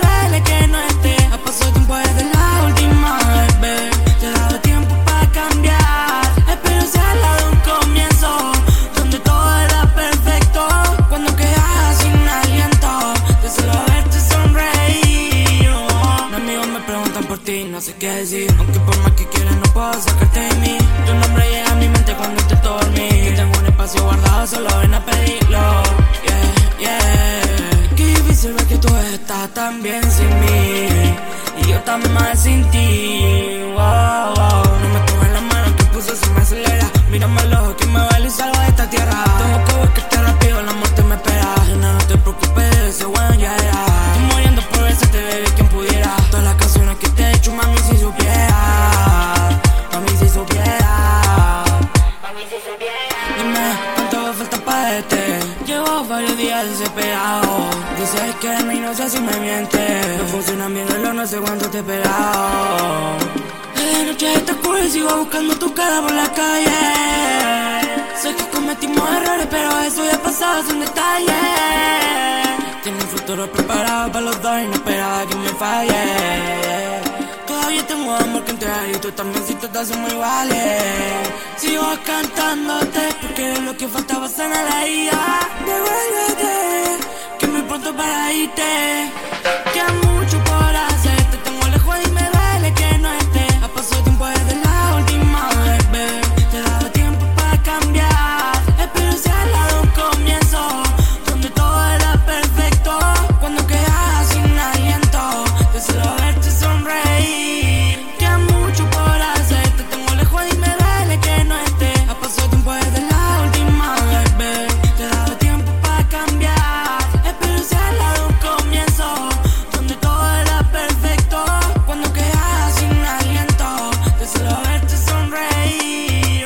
Speaker 6: Mírame los ojos que me baila y salgo de esta tierra. Tengo que buscarte rápido, la muerte me espera. No, no te preocupes, ese weón ya era. Estoy muriendo por besarte, baby, quien pudiera. Todas las canciones que te he hecho, mami, si supiera. Mami, si supiera. Mami, si supiera. Dime, ¿cuánto falta para este? Llevo varios días desesperado. Dices que de mí no sé si me mientes. No funciona mi reloj, no sé cuánto te he esperado. De noche está oscura y sigo buscando tu cara por la calle. Sé que cometimos errores, pero eso ya pasado, son detalles. Tiene un futuro preparado para los dos y no esperaba que me falle. Todavía tengo amor que entregar y tú también si te hacemos iguales. Sigo cantándote porque es lo que faltaba sanar la herida. Devuélvete, que muy pronto para irte. Queda mucho por hacer, te tengo lejos y me duele que no esté. Ha pasado tiempo desde la última vez, bebé. Te he dado tiempo para cambiar. Espero sea el lado un comienzo donde todo era perfecto. Cuando quedas sin aliento, deseo verte sonreír. Queda mucho por hacer, te tengo lejos y me duele que no esté. Ha pasado tiempo desde la última vez, bebé. Te he dado tiempo para cambiar. Espero sea el lado un comienzo donde todo era perfecto. Cuando quedas sin aliento, deseo verte sonreír.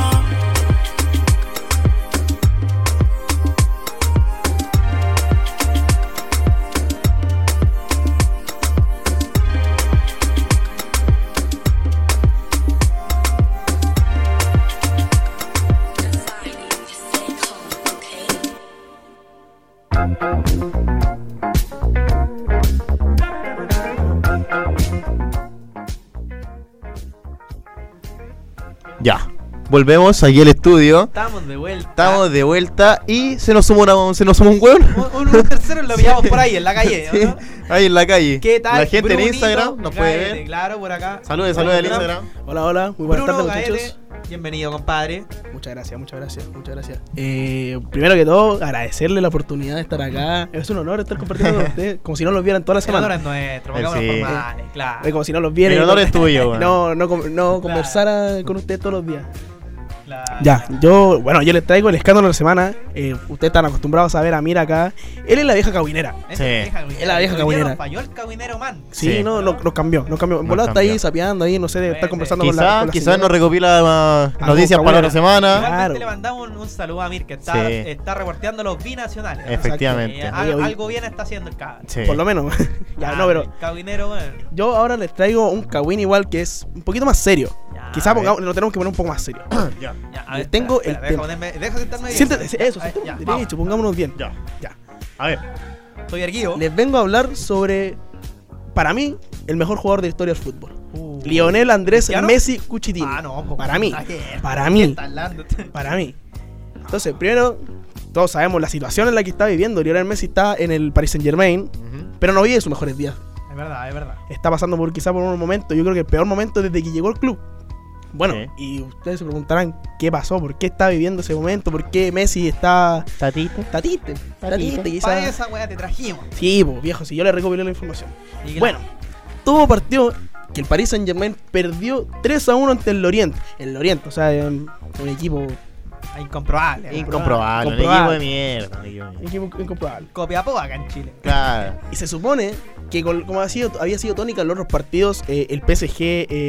Speaker 1: Ya, volvemos aquí al estudio.
Speaker 2: Estamos de vuelta.
Speaker 1: Estamos de vuelta y se nos suma un hueón.
Speaker 2: Un tercero lo pillamos por ahí en la calle,
Speaker 1: Sí,
Speaker 2: ¿no?
Speaker 1: ahí en la calle.
Speaker 2: ¿Qué tal?
Speaker 1: La gente en
Speaker 2: Brunito
Speaker 1: Instagram nos puede
Speaker 2: Gaete,
Speaker 1: ver.
Speaker 2: Claro, por acá.
Speaker 1: Saludos al Instagram.
Speaker 7: Hola, hola, muy buenas
Speaker 2: Bruno
Speaker 7: tardes,
Speaker 2: Gaete,
Speaker 7: muchachos.
Speaker 2: bienvenido, compadre.
Speaker 7: Muchas gracias, muchas gracias, muchas gracias. Primero que todo, agradecerle la oportunidad de estar acá. Es un honor estar compartiendo con ustedes, como si no los vieran toda la
Speaker 2: El honor
Speaker 7: semana.
Speaker 2: es nuestro,
Speaker 1: Sí.
Speaker 2: pongámonos formales, claro.
Speaker 7: Como si no los vieran.
Speaker 1: El honor es tuyo, bueno.
Speaker 7: No conversara con ustedes todos los días.
Speaker 2: Claro.
Speaker 7: Ya, yo les traigo el escándalo de la semana. Ustedes están acostumbrados a ver a Mira acá. Él es la vieja cagüinera.
Speaker 2: Es
Speaker 1: Sí.
Speaker 7: Es la vieja cagüinera.
Speaker 2: Falló el cagüinero man.
Speaker 7: Sí,
Speaker 1: Sí.
Speaker 7: no, nos cambió. En volada está ahí sapeando ahí, no sé, está
Speaker 2: Bueno,
Speaker 7: conversando con la
Speaker 1: Quizás
Speaker 7: señora.
Speaker 1: nos recopila
Speaker 7: Algo
Speaker 1: noticias para la otra semana.
Speaker 7: Claro.
Speaker 2: Igualmente le mandamos un saludo a Mir, que está,
Speaker 1: Sí.
Speaker 2: está reporteando los binacionales. ¿no?
Speaker 1: Efectivamente.
Speaker 2: Algo bien está haciendo el cabrón.
Speaker 1: Sí.
Speaker 7: Por lo menos. Ya, no, pero
Speaker 2: Cagüinero, bueno.
Speaker 7: yo ahora les traigo un cagüín igual que es un poquito más serio.
Speaker 2: Ya,
Speaker 7: Quizás
Speaker 1: a ver.
Speaker 7: lo tenemos que poner un poco más serio.
Speaker 1: Ya.
Speaker 2: Ya, a ver,
Speaker 7: tengo
Speaker 2: espera,
Speaker 7: el tema.
Speaker 2: deja sentarme bien.
Speaker 7: Siéntate, eso,
Speaker 2: Ahí, ya,
Speaker 7: derecho,
Speaker 2: vamos.
Speaker 7: pongámonos bien.
Speaker 1: Ya.
Speaker 7: Ya.
Speaker 1: A ver.
Speaker 2: Estoy erguido.
Speaker 7: Les vengo a hablar sobre, para mí, el mejor jugador de la historia del fútbol. Lionel Andrés
Speaker 2: ¿Cristiano?
Speaker 7: Messi Cuchitini.
Speaker 2: Ah, no, po,
Speaker 7: Para mí.
Speaker 2: ayer,
Speaker 7: Para
Speaker 2: ¿qué
Speaker 7: mí.
Speaker 2: está hablando?
Speaker 7: Para mí. Entonces, primero, todos sabemos la situación en la que está viviendo. Lionel Messi está en el Paris Saint-Germain,
Speaker 1: Ujú.
Speaker 7: pero no vive sus mejores días.
Speaker 2: Es verdad, es verdad.
Speaker 7: Está pasando quizá por un momento, yo creo que el peor momento desde que llegó al club. Bueno,
Speaker 1: Sí.
Speaker 7: y ustedes se preguntarán qué pasó, por qué está viviendo ese momento, por qué Messi está
Speaker 1: Tatito.
Speaker 7: tatite, quizá.
Speaker 2: Para esa weá te trajimos.
Speaker 7: Sí, pues viejo, si yo le recopilé la información.
Speaker 2: Y claro,
Speaker 7: Bueno, todo partió que el Paris Saint-Germain perdió 3-1 ante el Lorient. El Lorient, o sea, un equipo
Speaker 2: incomprobable.
Speaker 1: Incomprobable. Un
Speaker 7: Comprobable.
Speaker 1: equipo de mierda. un equipo de mierda.
Speaker 7: equipo incomprobable.
Speaker 2: Copiapó acá en Chile.
Speaker 1: Claro.
Speaker 7: Y se supone que como había sido tónica en los otros partidos, el PSG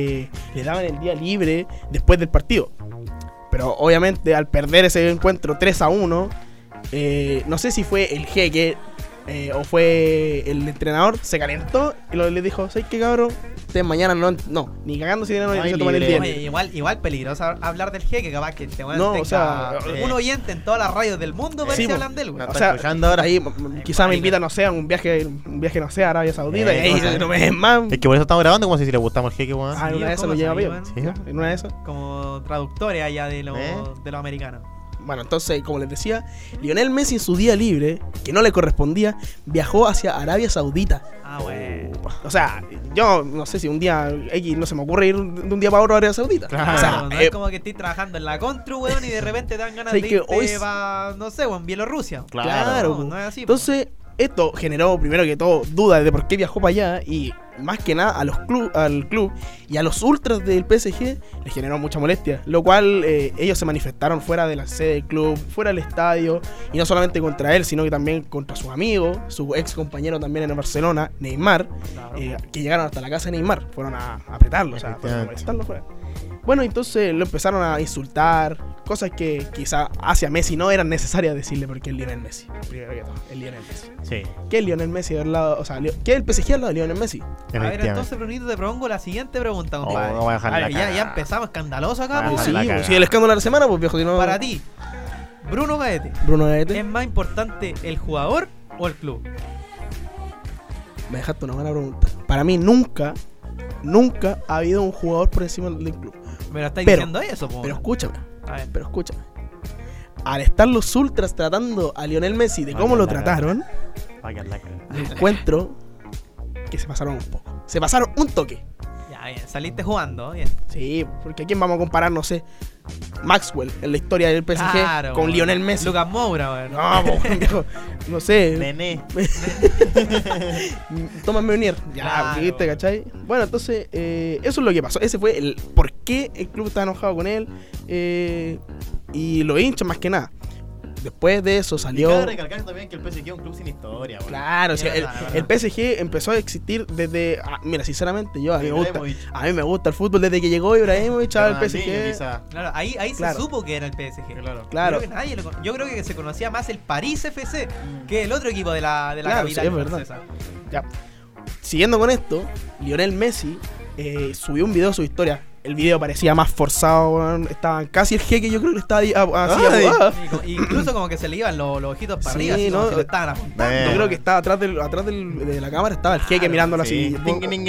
Speaker 7: le daban el día libre después del partido. Pero obviamente al perder ese encuentro 3-1, no sé si fue el jeque o fue el entrenador, se calentó y le dijo, ¿sabes qué, cabrón? Ustedes mañana no, ni cagando si no
Speaker 1: Ay,
Speaker 7: se toman el
Speaker 1: libre.
Speaker 7: día.
Speaker 2: Oye, igual peligroso hablar del jeque, capaz que este weón
Speaker 7: No,
Speaker 2: tenga
Speaker 7: o sea,
Speaker 2: un oyente en todas las radios del mundo, pero
Speaker 7: sí,
Speaker 2: si
Speaker 7: po.
Speaker 2: hablan de él, güey.
Speaker 1: No,
Speaker 7: O sea,
Speaker 1: escuchando ahora.
Speaker 7: ahí quizá me invita, no sé, a un viaje, no sé, a Arabia Saudita, y ahí
Speaker 1: o sea,
Speaker 7: no me es más.
Speaker 1: Es que por eso estamos grabando, como si le gustamos el jeque, weón.
Speaker 7: Ah, en una de esas
Speaker 2: ¿cómo
Speaker 7: lo lleva
Speaker 2: sabía,
Speaker 7: bien.
Speaker 2: weón?
Speaker 1: Sí.
Speaker 7: En una de esas.
Speaker 2: Como traductores allá de los americanos.
Speaker 7: Bueno, entonces, como les decía, Lionel Messi en su día libre, que no le correspondía, viajó hacia Arabia Saudita.
Speaker 2: Ah, bueno.
Speaker 7: O sea, yo no sé si un día X no se me ocurre ir de un día para otro a Arabia Saudita.
Speaker 1: Claro.
Speaker 7: O sea,
Speaker 2: no es como que estés trabajando en la Contru, weón, y de repente te dan ganas
Speaker 7: Sí,
Speaker 2: de
Speaker 7: que
Speaker 2: irte
Speaker 7: hoy
Speaker 2: pa, no sé, weón, Bielorrusia.
Speaker 7: claro.
Speaker 2: No, no es así.
Speaker 7: Entonces, Esto generó, primero que todo, dudas de por qué viajó para allá y más que nada al club y a los ultras del PSG les generó mucha molestia, lo cual ellos se manifestaron fuera de la sede del club, fuera del estadio, y no solamente contra él, sino que también contra sus amigos, su ex compañero también en el Barcelona, Neymar, que llegaron hasta la casa de Neymar, fueron a apretarlo, o sea, fueron a molestarlo fuera. Bueno, entonces lo empezaron a insultar, cosas que quizá hacia Messi no eran necesarias decirle porque es Lionel Messi. Primero que todo, es Lionel Messi.
Speaker 1: Sí.
Speaker 7: ¿Qué es Lionel Messi al lado? O sea, ¿qué es el PSG al lado de Lionel Messi?
Speaker 2: A ver, entonces, Brunito, te propongo la siguiente pregunta, compadre.
Speaker 1: No voy a dejar la
Speaker 2: ya empezamos escandaloso acá,
Speaker 7: Sí, sí, el escándalo de la semana, pues viejo, si no...
Speaker 2: Para ti, Bruno Gaete, ¿es más importante el jugador o el club?
Speaker 7: Me dejaste una buena pregunta. Para mí nunca ha habido un jugador por encima del club.
Speaker 2: Me lo estáis diciendo eso, po.
Speaker 7: Pero escúchame. Al estar los ultras tratando a Lionel Messi de cómo lo trataron, encuentro que se pasaron un poco. Se pasaron un toque.
Speaker 2: Ya, bien, saliste jugando, bien.
Speaker 7: Sí, porque ¿a quién vamos a comparar? No sé, Maxwell en la historia del PSG con Lionel Messi.
Speaker 2: Lucas Moura, weón.
Speaker 7: No, no sé.
Speaker 1: Nené.
Speaker 7: Thomas Meunier. Ya, ¿viste, cachai? Bueno, entonces, eso es lo que pasó. Ese fue el por qué el club estaba enojado con él. Y los hinchas más que nada. Después de eso salió...
Speaker 1: Y cabe recalcar también que el PSG es un club sin historia, bro.
Speaker 7: Claro, o sea, el PSG empezó a existir desde... mira, sinceramente, a mí me gusta el fútbol desde que llegó Ibrahimovic al PSG.
Speaker 2: Claro, ahí se supo que era el PSG.
Speaker 7: Claro.
Speaker 2: Yo creo que se conocía más el París FC que el otro equipo de la capital francesa.
Speaker 7: Ya. Siguiendo con esto, Lionel Messi subió un video de su historia. El video parecía más forzado, estaban casi el jeque, yo creo que estaba así.
Speaker 2: Incluso como que se le iban los ojitos para arriba,
Speaker 7: así,
Speaker 2: como si le estaban apuntando.
Speaker 7: Yo creo que estaba atrás de la cámara, estaba el jeque mirándolo así.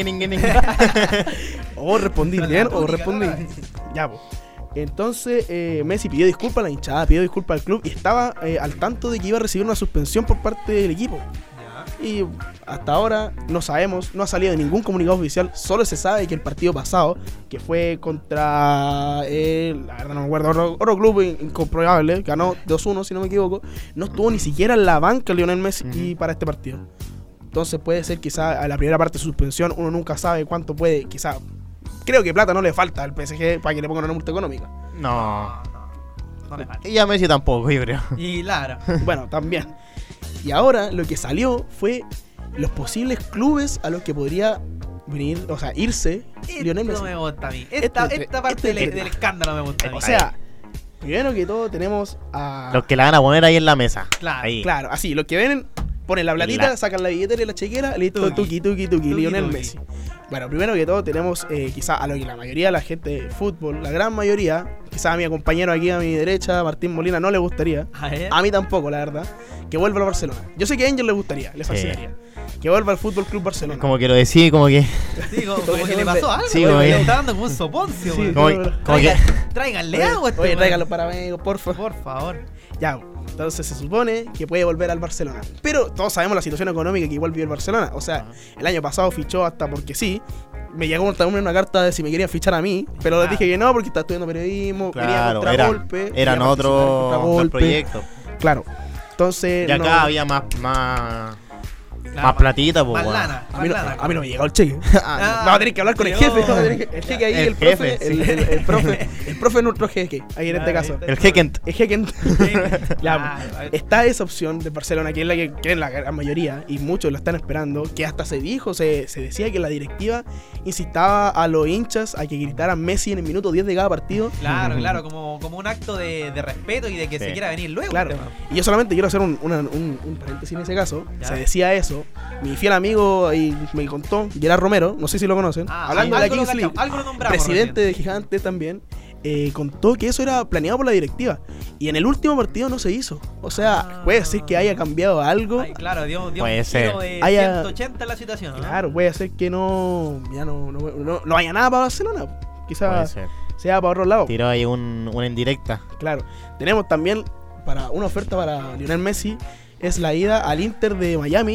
Speaker 7: O respondí bien, o respondí. Ya, pues. Entonces Messi pidió disculpas a la hinchada, pidió disculpas al club y estaba al tanto de que iba a recibir una suspensión por parte del equipo. Y hasta ahora no sabemos, no ha salido ningún comunicado oficial, solo se sabe que el partido pasado, que fue contra la verdad no me acuerdo, otro club incomprobable, ganó 2-1 si no me equivoco, no estuvo ni siquiera en la banca Lionel Messi para este partido. Entonces puede ser quizá a la primera parte de suspensión, uno nunca sabe cuánto puede, quizá, creo que plata no le falta al PSG para que le pongan una multa económica.
Speaker 1: No le falta. Y a Messi tampoco, yo creo.
Speaker 2: Y claro.
Speaker 7: Bueno, también. Y ahora lo que salió fue los posibles clubes a los que podría venir, o sea, irse Lionel Messi.
Speaker 2: No me gusta a mí. Esta parte del escándalo me gusta a mí.
Speaker 7: O sea, primero que todo tenemos a...
Speaker 1: los que la van a poner ahí en la mesa.
Speaker 2: Claro.
Speaker 1: Ahí.
Speaker 7: Claro, así, los que ven, ponen la platita, sacan la billetera y la chequera, listo, tuki, Lionel Messi. Bueno, primero que todo tenemos quizá a lo que la mayoría de la gente de fútbol, la gran mayoría, quizá a mi compañero aquí a mi derecha, Martín Molina, no le gustaría. A mí tampoco, la verdad, que vuelva al Barcelona. Yo sé que a Angel le gustaría, le fascinaría. Que vuelva al Fútbol Club Barcelona.
Speaker 1: Como que lo decía, como que...
Speaker 2: Sí, como que le pasó algo.
Speaker 1: Sí, como
Speaker 2: le está dando como un soponcio.
Speaker 7: Sí,
Speaker 2: tráiganle agua.
Speaker 7: Oye, tráiganlo para mí, por
Speaker 2: favor.
Speaker 7: Ya, entonces se supone que puede volver al Barcelona. Pero todos sabemos la situación económica que igual vive el Barcelona. O sea, el año pasado fichó hasta porque sí. Me llegó también una carta de si me querían fichar a mí, pero les dije que no porque estaba estudiando periodismo, quería contragolpe.
Speaker 1: Eran otro proyecto.
Speaker 7: Claro. Entonces...
Speaker 1: Y acá había más platita, pues.
Speaker 2: Más lana.
Speaker 7: A mí no me llegó el cheque. Vamos a tener que hablar con el jefe. El jeque ahí, el profe. El profe es nuestro jeque, ahí en este caso.
Speaker 1: El jequent.
Speaker 7: Ya, está esa opción de Barcelona, que es la que creen la gran mayoría, y muchos lo están esperando, que hasta se dijo, se decía que la directiva incitaba a los hinchas a que gritaran Messi en el minuto 10 de cada partido.
Speaker 2: Claro, como un acto de respeto y de que se quiera venir luego.
Speaker 7: Claro. Y yo solamente quiero hacer un paréntesis en ese caso. Se decía eso. Mi fiel amigo ahí me contó, Gerard Romero, no sé si lo conocen, hablando de la Kings League, presidente de Gigantes también, contó que eso era planeado por la directiva y en el último partido no se hizo. O sea, puede ser que haya cambiado algo.
Speaker 2: Ay, claro, dio un giro de 180 en la situación, ¿no?
Speaker 7: Claro, puede ser que no haya nada para Barcelona. Quizás sea para otro lado.
Speaker 1: Tiró ahí una indirecta.
Speaker 7: Claro. Tenemos también para una oferta para Lionel Messi, es la ida al Inter de Miami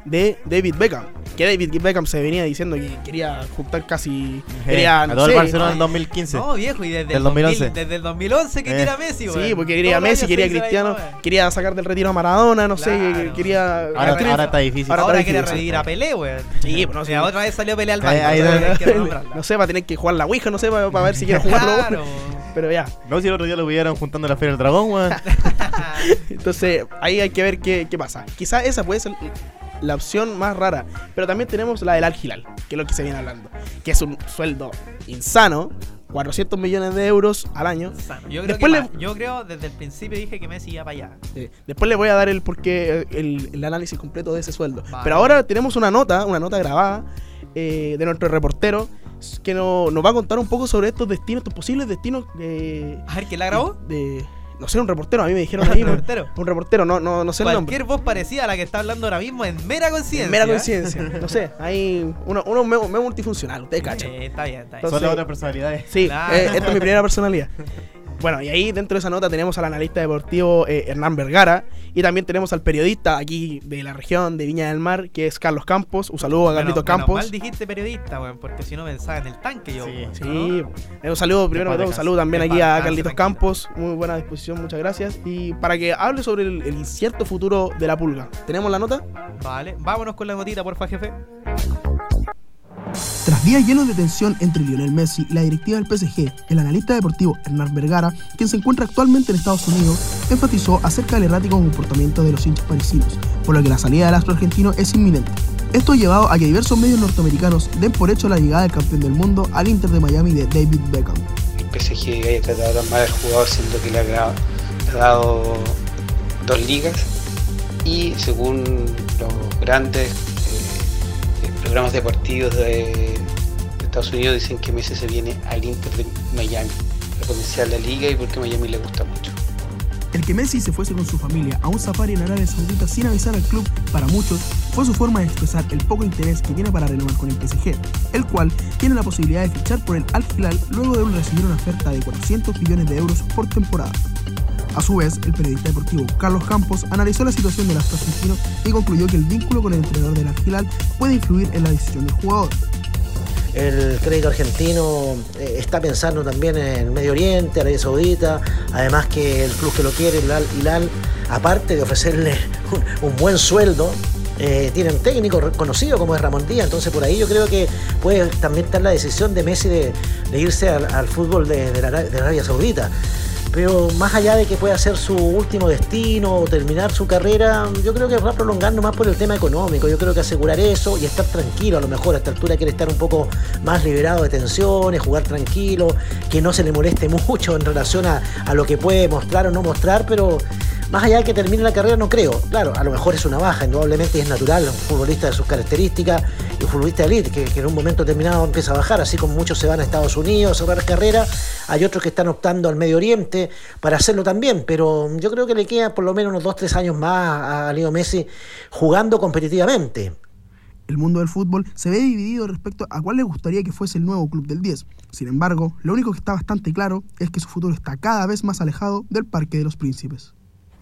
Speaker 7: de David Beckham. Que David Beckham se venía diciendo que quería juntar casi...
Speaker 1: a todo el Barcelona en 2015.
Speaker 2: No, viejo, y desde
Speaker 1: el 2011.
Speaker 2: Desde el 2011 que tira Messi, güey.
Speaker 7: Sí, porque quería Messi, quería Cristiano, quería sacar del retiro a Maradona, no sé, quería...
Speaker 1: Ahora está difícil.
Speaker 2: Ahora quiere revivir a Pelé, güey.
Speaker 7: Sí, pero no sé.
Speaker 2: Otra vez salió Pelé al baño.
Speaker 7: No sé, va a tener que jugar la Ouija, no sé, para ver si quiere jugarlo.
Speaker 2: Claro.
Speaker 7: Pero ya.
Speaker 1: No, si el otro día lo pidieron juntando la Feria del Dragón, weón.
Speaker 7: Entonces, ahí hay que ver qué pasa. Quizá esa puede ser la opción más rara. Pero también tenemos la del Al Hilal, que es lo que se viene hablando. Que es un sueldo insano. 400 millones de euros al año.
Speaker 2: Yo creo desde el principio dije que Messi iba para allá.
Speaker 7: Después le voy a dar el análisis completo de ese sueldo. Vale. Pero ahora tenemos una nota grabada de nuestro reportero que nos va a contar un poco sobre estos posibles destinos.
Speaker 2: A ver, ¿quién la grabó?
Speaker 7: No sé, un reportero, a mí me dijeron ahí. Un reportero, no sé el nombre.
Speaker 2: Cualquier voz parecida a la que está hablando ahora mismo en mera coincidencia.
Speaker 7: Mera coincidencia, no sé, hay uno medio multifuncional, ustedes cachan.
Speaker 2: Está bien.
Speaker 1: Entonces, son las otras personalidades.
Speaker 7: Sí, claro. Esta es mi primera personalidad. Bueno, y ahí dentro de esa nota tenemos al analista deportivo Hernán Vergara. Y también tenemos al periodista aquí de la región de Viña del Mar, que es Carlos Campos. Un saludo a Carlitos Campos.
Speaker 2: Mal dijiste periodista, weón, porque si no pensaba en el tanque yo.
Speaker 7: Sí. Un saludo, primero que todo, un saludo también aquí a Carlitos Campos. Muy buena disposición, muchas gracias. Y para que hable sobre el incierto futuro de la Pulga. ¿Tenemos la nota?
Speaker 2: Vale, vámonos con la notita, porfa, jefe.
Speaker 8: Tras días llenos de tensión entre Lionel Messi y la directiva del PSG, el analista deportivo Hernán Vergara, quien se encuentra actualmente en Estados Unidos, enfatizó acerca del errático comportamiento de los hinchas parisinos, por lo que la salida del astro argentino es inminente. Esto ha llevado a que diversos medios norteamericanos den por hecho la llegada del campeón del mundo al Inter de Miami de David Beckham.
Speaker 9: El PSG haya tratado tan mal al jugador, siendo que le ha dado 2 ligas y según los grandes programas deportivos de Estados Unidos dicen que Messi se viene al Inter de Miami para potenciar la liga y porque Miami le gusta mucho.
Speaker 8: El que Messi se fuese con su familia a un safari en Arabia Saudita sin avisar al club, para muchos, fue su forma de expresar el poco interés que tiene para renovar con el PSG, el cual tiene la posibilidad de fichar por el Al Hilal luego de recibir una oferta de 400 millones de euros por temporada. A su vez, el periodista deportivo Carlos Campos analizó la situación del astro argentino y concluyó que el vínculo con el entrenador del Al Hilal puede influir en la decisión del jugador.
Speaker 10: El crédito argentino está pensando también en Medio Oriente, Arabia Saudita, además que el club que lo quiere, el Al Hilal, aparte de ofrecerle un buen sueldo, tiene un técnico reconocido como es Ramón Díaz, entonces por ahí yo creo que puede también estar la decisión de Messi de irse al fútbol de Arabia Saudita. Pero más allá de que pueda ser su último destino o terminar su carrera, yo creo que va a prolongar nomás por el tema económico. Yo creo que asegurar eso y estar tranquilo, a lo mejor a esta altura quiere estar un poco más liberado de tensiones, jugar tranquilo, que no se le moleste mucho en relación a lo que puede mostrar o no mostrar, pero más allá de que termine la carrera no creo. Claro, a lo mejor es una baja, indudablemente, y es natural, un futbolista de sus características y un futbolista de elite que en un momento determinado empieza a bajar, así como muchos se van a Estados Unidos a cerrar carrera, hay otros que están optando al Medio Oriente para hacerlo también, pero yo creo que le queda por lo menos unos 2-3 años más a Leo Messi jugando competitivamente.
Speaker 8: El mundo del fútbol se ve dividido respecto a cuál le gustaría que fuese el nuevo club del 10. Sin embargo, lo único que está bastante claro es que su futuro está cada vez más alejado del Parque de los Príncipes.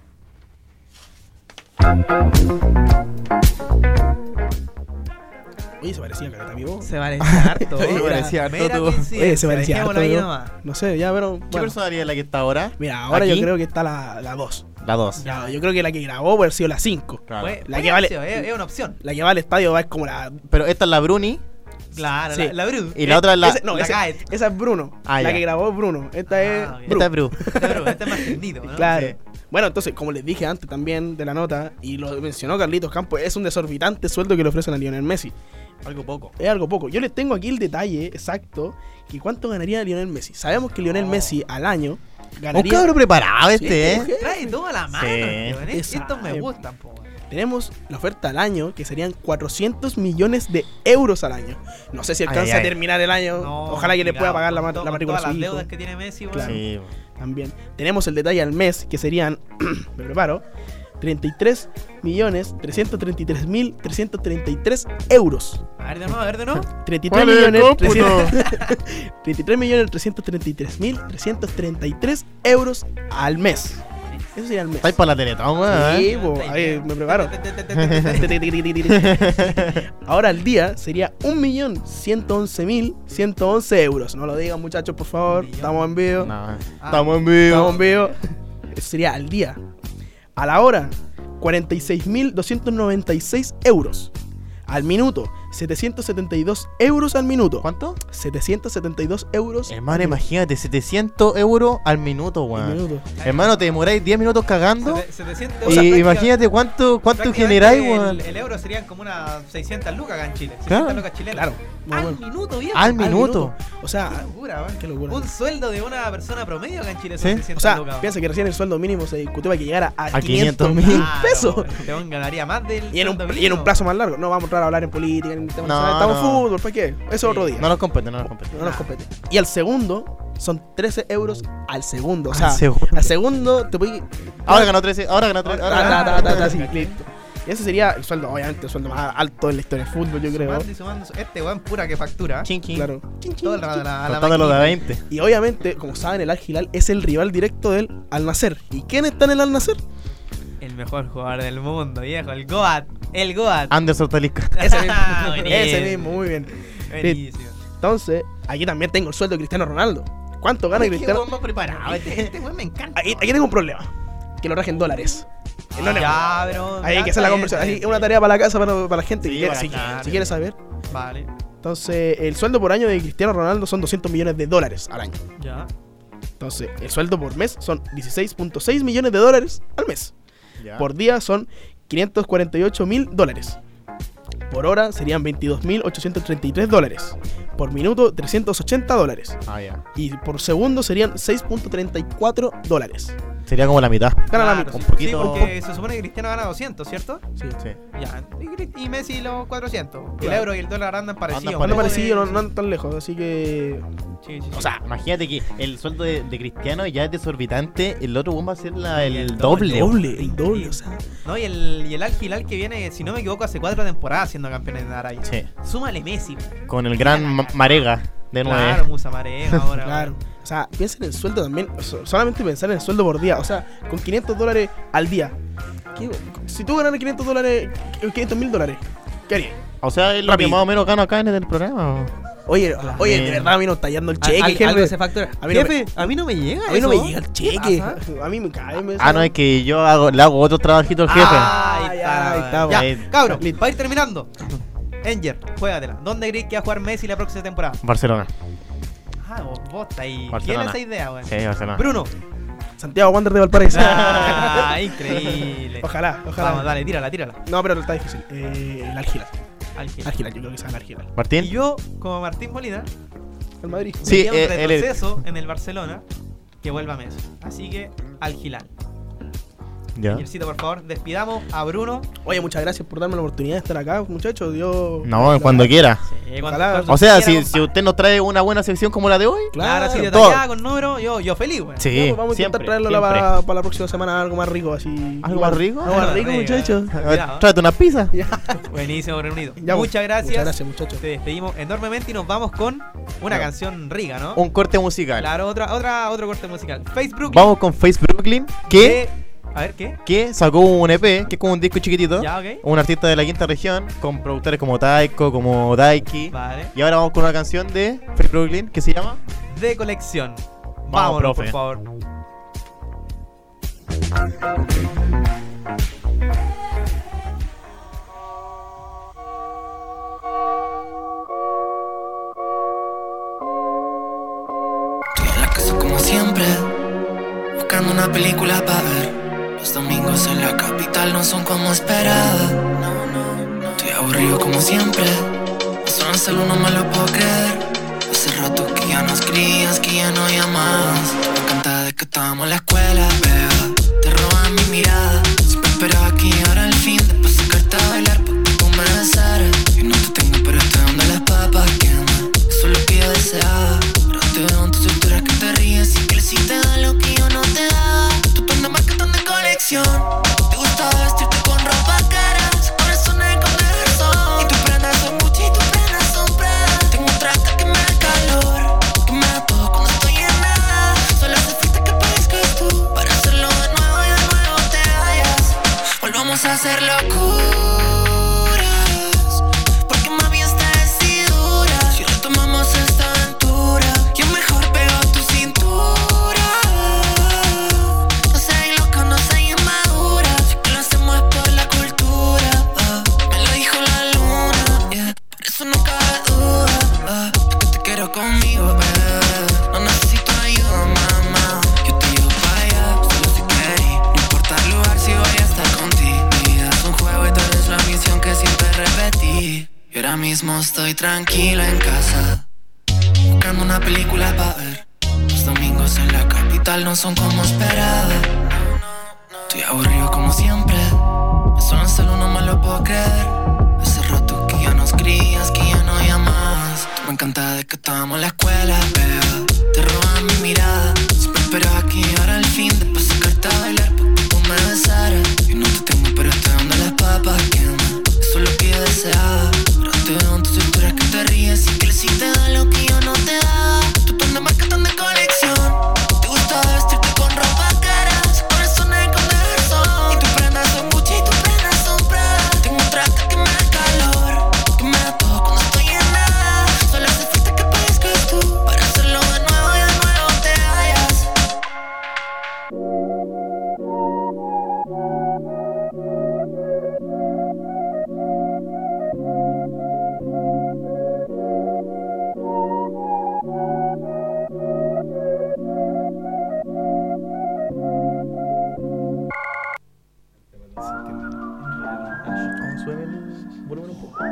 Speaker 7: Oye, se parecía a Caleta, amigo.
Speaker 2: Se parecía harto.
Speaker 7: Oye, se parecía harto. No sé, ya, pero...
Speaker 1: ¿Qué personalidad es la que está ahora?
Speaker 7: Mira, ahora
Speaker 1: ¿Aquí?
Speaker 7: yo creo que está la 2.
Speaker 1: La 2.
Speaker 7: Ya, yo creo que la que grabó puede haber sido la 5.
Speaker 1: Claro.
Speaker 7: La que vale...
Speaker 2: Es una opción.
Speaker 7: La que va al estadio es como la...
Speaker 1: Pero esta es la Bruni.
Speaker 2: Claro,
Speaker 7: sí.
Speaker 2: la Bru.
Speaker 1: Y la otra es la...
Speaker 7: esa es Bruno. La
Speaker 1: ya.
Speaker 7: que grabó es Bruno. Esta es Bru.
Speaker 1: Esta es Bru.
Speaker 2: Este es más tendido, ¿no?
Speaker 7: Claro.
Speaker 1: Sí.
Speaker 7: Bueno, entonces, como les dije antes también de la nota, y lo mencionó Carlitos Campos, es un desorbitante sueldo que le ofrecen a Lionel Messi.
Speaker 1: Algo poco.
Speaker 7: Es algo poco. Yo les tengo aquí el detalle exacto que cuánto ganaría Lionel Messi. Sabemos que Lionel Messi al año ganaría...
Speaker 1: Un cabrón preparado este,
Speaker 7: mujer.
Speaker 2: Trae todo a la mano.
Speaker 1: Sí.
Speaker 2: Estos me gustan, po.
Speaker 7: Tenemos la oferta al año, que serían 400 millones de euros al año. No sé si alcanza a terminar el año.
Speaker 2: No,
Speaker 7: ojalá que le pueda pagar la
Speaker 2: con
Speaker 7: matrícula a su
Speaker 2: todas las
Speaker 7: hijo.
Speaker 2: deudas que tiene Messi, weón.
Speaker 7: Claro.
Speaker 1: Sí.
Speaker 7: También tenemos el detalle al mes, que serían, me preparo, 33.333.333 euros.
Speaker 2: A ver de nuevo.
Speaker 7: 33.333.333 euros al mes.
Speaker 2: ¿En
Speaker 7: Eso sería al mes.
Speaker 1: Estáis para la Teletón, weón.
Speaker 7: Sí, ahí me preparo. Ahora al día sería 1.111.111 euros. No lo digan, muchachos, por favor. Estamos en vivo.
Speaker 1: No, estamos en vivo.
Speaker 7: Estamos en vivo. Eso sería al día. A la hora, 46.296 euros. Al minuto, 772 euros al minuto.
Speaker 1: ¿Cuánto?
Speaker 7: 772 euros.
Speaker 1: Hermano, imagínate, 700 euros al minuto, weón. Hermano, te demoráis 10 minutos cagando.
Speaker 2: 700
Speaker 1: y imagínate cuánto generáis, weón.
Speaker 2: El euro serían como unas 600 lucas acá en Chile. 600
Speaker 1: Claro.
Speaker 2: lucas chilenas.
Speaker 7: Claro.
Speaker 2: Al minuto, viejo.
Speaker 1: Al minuto.
Speaker 7: O sea,
Speaker 2: Qué locura, weón.
Speaker 7: Qué locura.
Speaker 2: Un sueldo de una persona promedio acá en Chile
Speaker 1: Sí.
Speaker 2: son 600
Speaker 7: O sea,
Speaker 2: lucas.
Speaker 7: piensa que recién el sueldo mínimo se discutió para que llegara a
Speaker 1: 500.000
Speaker 7: 500.000 pesos.
Speaker 2: Te ganaría más del
Speaker 7: Y en
Speaker 2: sueldo
Speaker 7: un
Speaker 2: mínimo.
Speaker 7: plazo más largo. No vamos a entrar a hablar en política, en temas nacionales. Estamos en fútbol, ¿para qué? Eso es otro día.
Speaker 1: No nos compete, no nos compete.
Speaker 7: No nos compete. Y al segundo son 13 euros al segundo. O sea,
Speaker 1: Al segundo.
Speaker 7: al segundo te voy.
Speaker 1: Ahora ganó 13, ahora ganó 13.
Speaker 7: Sí, listo. Y ese sería el sueldo, obviamente, el sueldo más alto en la historia del fútbol, yo creo.
Speaker 2: Sumando y sumando. Este weón pura que factura.
Speaker 1: Chin, chin.
Speaker 7: Claro.
Speaker 2: Todo el rato a la
Speaker 1: Contándolo de
Speaker 2: maquinita.
Speaker 1: 20.
Speaker 7: Y obviamente, como saben, el Al Hilal es el rival directo del Al Nassr. ¿Y quién está en el Al Nassr?
Speaker 2: El mejor jugador del mundo, viejo. El Goat. El Goat.
Speaker 1: Anderson Talisca.
Speaker 7: Ese mismo.
Speaker 2: Buenísimo.
Speaker 7: Ese mismo, muy bien.
Speaker 2: Buenísimo.
Speaker 7: Entonces, aquí también tengo el sueldo de Cristiano Ronaldo. ¿Cuánto gana Cristiano?
Speaker 2: Más preparado. Este weón me encanta.
Speaker 7: Aquí tengo un problema. Que lo rajen dólares. No, no.
Speaker 2: Ya, bro.
Speaker 7: Hay
Speaker 2: ya
Speaker 7: que hacer la
Speaker 2: está
Speaker 7: conversión.
Speaker 2: bien,
Speaker 7: Así,
Speaker 2: está
Speaker 7: una
Speaker 2: bien.
Speaker 7: tarea para la casa, para la gente
Speaker 1: Sí,
Speaker 7: que quiere,
Speaker 1: para
Speaker 7: si,
Speaker 1: acá,
Speaker 7: si quiere saber.
Speaker 2: Vale.
Speaker 7: Entonces, el sueldo por año de Cristiano Ronaldo son $200 millones al año.
Speaker 2: Ya.
Speaker 7: Entonces, el sueldo por mes son $16.6 millones al mes.
Speaker 1: Ya.
Speaker 7: Por día son $548.000. Por hora serían $22.833. Por minuto, $380.
Speaker 1: Ah, ya.
Speaker 7: Y por segundo serían $6.34.
Speaker 1: Sería como la mitad.
Speaker 7: Gana la
Speaker 2: Claro,
Speaker 7: mitad.
Speaker 1: un poquito.
Speaker 2: Sí, porque se supone que Cristiano gana 200, ¿cierto?
Speaker 7: Sí.
Speaker 1: Sí.
Speaker 2: Ya. Y Messi los 400. El
Speaker 7: Claro.
Speaker 2: euro y el dólar andan parecidos.
Speaker 1: Andan
Speaker 7: No
Speaker 1: Parecido.
Speaker 7: parecido, no andan tan lejos, así que.
Speaker 2: Sí, sí, sí.
Speaker 1: O sea, imagínate que el sueldo de Cristiano ya es desorbitante. El otro va a ser el
Speaker 2: El
Speaker 1: doble.
Speaker 7: El doble, o sea.
Speaker 2: No, y el Al Hilal que viene, si no me equivoco, hace 4 temporadas siendo campeones de Arabia.
Speaker 1: Sí.
Speaker 2: Súmale Messi.
Speaker 1: Con el gran Marega de 9.
Speaker 2: Claro, Musa Marega ahora.
Speaker 7: Claro. O sea, piensa en el sueldo también. Solamente pensar en el sueldo por día. O sea, con $500 al día. Si tú ganaras $500.000, ¿qué harías?
Speaker 1: O sea, es lo que
Speaker 7: Rápido.
Speaker 1: más o menos gano acá en el programa.
Speaker 7: Oye, de verdad, a mí no está yendo el cheque,
Speaker 2: Algo
Speaker 7: jefe.
Speaker 2: se factura.
Speaker 7: A mí no
Speaker 2: Jefe, a mí no me llega
Speaker 7: A mí no me
Speaker 2: eso.
Speaker 7: llega el
Speaker 2: ¿Qué
Speaker 7: cheque.
Speaker 2: pasa?
Speaker 7: A mí me cae.
Speaker 1: No, es que yo le hago otro trabajito al jefe.
Speaker 2: Ahí
Speaker 7: ya, ahí
Speaker 2: está.
Speaker 7: está,
Speaker 2: Ya,
Speaker 1: ahí.
Speaker 2: cabros,
Speaker 7: Listo.
Speaker 2: para ir terminando. Enger, juégatela. ¿Dónde crees que va a jugar Messi la próxima temporada?
Speaker 1: Barcelona.
Speaker 2: Ah, vos está ahí.
Speaker 1: Barcelona.
Speaker 2: ¿Quién es esa idea, weón?
Speaker 1: Sí, Barcelona.
Speaker 2: Bruno.
Speaker 7: Santiago Wander de Valparaíso.
Speaker 2: Ah, increíble.
Speaker 7: Ojalá.
Speaker 2: Vamos, dale, tírala.
Speaker 7: No, pero está difícil. El Al Hilal.
Speaker 2: Al Hilal.
Speaker 7: Al Hilal, yo creo que sea el Al Hilal.
Speaker 2: Y
Speaker 1: Martín.
Speaker 2: yo, como Martín Molina,
Speaker 7: El Madrid.
Speaker 1: Sí,
Speaker 2: veía un
Speaker 1: él-
Speaker 2: retroceso en el Barcelona que vuelva Messi. Así que, Al Hilal.
Speaker 1: Ya.
Speaker 2: Angelcito, por favor, despidamos a Bruno.
Speaker 7: Oye, muchas gracias por darme la oportunidad de estar acá, muchachos. Yo.
Speaker 1: No, cuando quiera.
Speaker 7: Ojalá.
Speaker 1: O sea,
Speaker 2: quiera,
Speaker 1: si usted nos trae una buena sección como la de hoy.
Speaker 2: Claro, así
Speaker 7: todo.
Speaker 2: detallada con números, yo feliz, weón.
Speaker 1: Sí,
Speaker 7: Ya, pues vamos a intentar
Speaker 1: siempre,
Speaker 7: traerlo
Speaker 1: siempre.
Speaker 7: para la próxima semana algo más rico, así.
Speaker 1: ¿Algo más rico?
Speaker 7: Algo más rico,
Speaker 2: Venga.
Speaker 7: muchachos.
Speaker 2: Cuidado.
Speaker 1: Tráete una pizza.
Speaker 7: Ya.
Speaker 2: Buenísimo, reunido.
Speaker 7: Ya, pues.
Speaker 2: Muchas gracias.
Speaker 7: Muchas gracias, muchachos.
Speaker 2: Te despedimos enormemente y nos vamos con una canción rica, ¿no?
Speaker 1: Un corte musical.
Speaker 2: Claro, otro corte musical. Facebook.
Speaker 1: Vamos con Face Brooklyn, que
Speaker 2: A ver, ¿qué?
Speaker 1: sacó un EP, que es como un disco chiquitito.
Speaker 2: Ya, ok.
Speaker 1: Un artista de la quinta región, con productores como Taiko, como Daiki.
Speaker 2: Vale.
Speaker 1: Y ahora vamos con una canción de Face Brooklyn que se llama
Speaker 2: De colección.
Speaker 1: Vamos,
Speaker 2: Vámonos,
Speaker 1: profe.
Speaker 2: por favor.
Speaker 6: Estoy en la casa como siempre, buscando una película para ver. Los domingos en la capital no son como esperaba. No. Estoy aburrido como siempre. Eso en el celu no me lo puedo creer. Hace rato que ya no escribías, que ya no llamas. Me encanta de que estábamos en la escuela, beba. Te roban mi mirada. Siempre esperaba que llegara el fin. Después sacarte a bailar para que tú me besaras. Yo no te tengo, pero estoy donde las papas queman. Eso es lo que yo deseaba. Pero te veo en tus cinturas que te ríes y que le hiciste da lo que yo no te daba. Tu prenda marcatón de colección. Te gusta vestirte con ropa cara. Ese corazón es con corazón. Y tus prendas son Gucci y tus prendas son Prada. Tengo un traje que me da calor, que me da todo cuando estoy en nada. Solo hace falta que aparezcas tú para hacerlo de nuevo y de vamos a hacer locuras, porque mami está decidura. Si retomamos esta aventura, yo mejor pego tu cintura. No seas loco, no seas inmadura, si que lo hacemos es por la cultura. Me lo dijo la luna, yeah. Por eso no cabe duda, que te quiero conmigo, no necesito ayuda, mamá. Yo te llevo para allá, solo si querés. No importa el lugar, si voy a estar contigo. Mi vida es un juego y tú eres la misión que siempre repetí. Y ahora mismo estoy tranquila en casa, buscando una película para ver. Los domingos en la capital no son como esperaba. Estoy aburrido como siempre, solo en celo no me lo puedo creer. Hace rato que ya no escribías, que ya no llamas. Tú me encanta de que estábamos en la escuela, pero te roban mi mirada. Siempre esperaba que llegara el fin, después sacarte a bailar para que tú me besaras. Yo no te tengo, pero estoy dando las papas queman. Eso es lo que yo deseaba. Pero te veo en tus cinturas que te ríes y que si te da lo que yo no te da. Tú tan de marca, tan de colección. Te gusta vestirte con ropa cara, corazones con razón. Y tus prendas son Gucci y tus prendas son Prada. Tengo un traje que me da calor, que me da todo cuando estoy en nada. Solo hace falta que parezcas tú para hacerlo de nuevo y de nuevo te vayas.
Speaker 1: Sube el volumen un poco.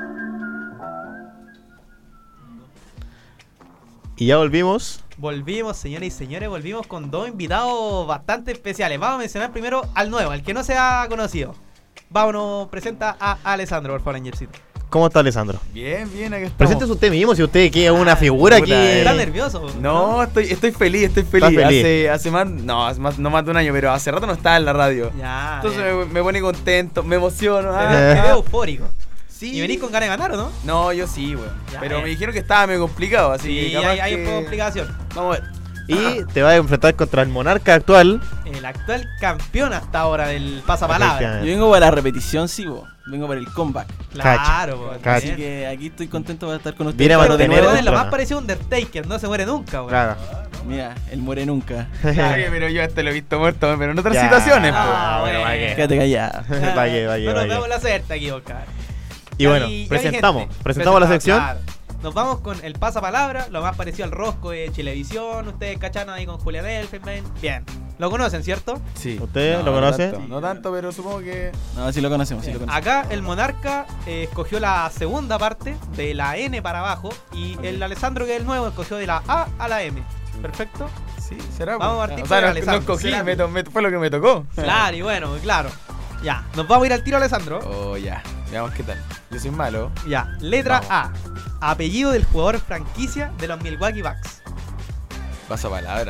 Speaker 1: Y ya volvimos.
Speaker 2: Volvimos, señores y señores, volvimos con dos invitados bastante especiales. Vamos a mencionar primero al nuevo, al que no se ha conocido. Vámonos, presenta a Alessandro, por favor, Angelcito.
Speaker 1: ¿Cómo está Alessandro?
Speaker 11: Bien, aquí estamos.
Speaker 1: Preséntese usted mismo, si usted que es una figura aquí.
Speaker 2: ¿Está nervioso?
Speaker 11: No, estoy feliz.
Speaker 1: ¿Estás feliz?
Speaker 11: Hace más de un año, pero hace rato no estaba en la radio.
Speaker 2: Ya.
Speaker 11: Entonces me pone contento, me emociono.
Speaker 2: Te veo eufórico.
Speaker 11: Sí.
Speaker 2: ¿Y venís con ganas de ganar o no?
Speaker 11: No, yo sí, weón.
Speaker 2: Ya,
Speaker 11: Pero me dijeron que estaba medio complicado, así
Speaker 2: Sí,
Speaker 11: que capaz
Speaker 2: hay
Speaker 11: que...
Speaker 2: un poco de complicación.
Speaker 11: Vamos a ver.
Speaker 1: Y te vas a enfrentar contra el monarca actual.
Speaker 2: El actual campeón hasta ahora del pasapalabra.
Speaker 12: Yo vengo para la repetición, sí, bo. Vengo para el comeback.
Speaker 2: Claro, po,
Speaker 12: Así que aquí estoy contento de estar con ustedes.
Speaker 1: Viene a
Speaker 2: Pero de
Speaker 1: mantener
Speaker 2: nuevo es lo
Speaker 1: el
Speaker 2: más parecido a Undertaker, no se muere nunca, weón.
Speaker 1: Claro.
Speaker 12: Mira, él muere nunca.
Speaker 11: Oye, pero yo lo he visto muerto, pero en otras situaciones, po.
Speaker 2: bueno,
Speaker 12: Quédate callado.
Speaker 2: No nos damos la suerte aquí, Oscar.
Speaker 1: Y bueno, presentamos la sección.
Speaker 2: Claro. Nos vamos con el pasapalabra, lo más parecido al rosco de Chilevisión. Ustedes cacharon ahí con Julián Elfenbein. Bien, lo conocen, ¿cierto?
Speaker 11: Sí.
Speaker 1: ¿Usted lo conoce?
Speaker 11: No tanto, pero supongo que...
Speaker 12: No, sí lo conocemos, sí lo conocemos.
Speaker 2: Acá el monarca escogió la segunda parte de la N para abajo. Y el Alessandro, que es el nuevo, escogió de la A a la M. ¿Perfecto?
Speaker 11: Sí, será.
Speaker 2: Vamos a partir
Speaker 11: o sea,
Speaker 2: con
Speaker 11: no
Speaker 2: Alessandro.
Speaker 11: escogí, fue lo que me tocó.
Speaker 2: Claro, y bueno, claro. Ya, nos vamos a ir al tiro, Alessandro.
Speaker 11: Oh, ya. Veamos qué tal. Yo soy malo.
Speaker 2: Ya, letra A. Apellido del jugador franquicia de los Milwaukee Bucks.
Speaker 11: Pasapalabra.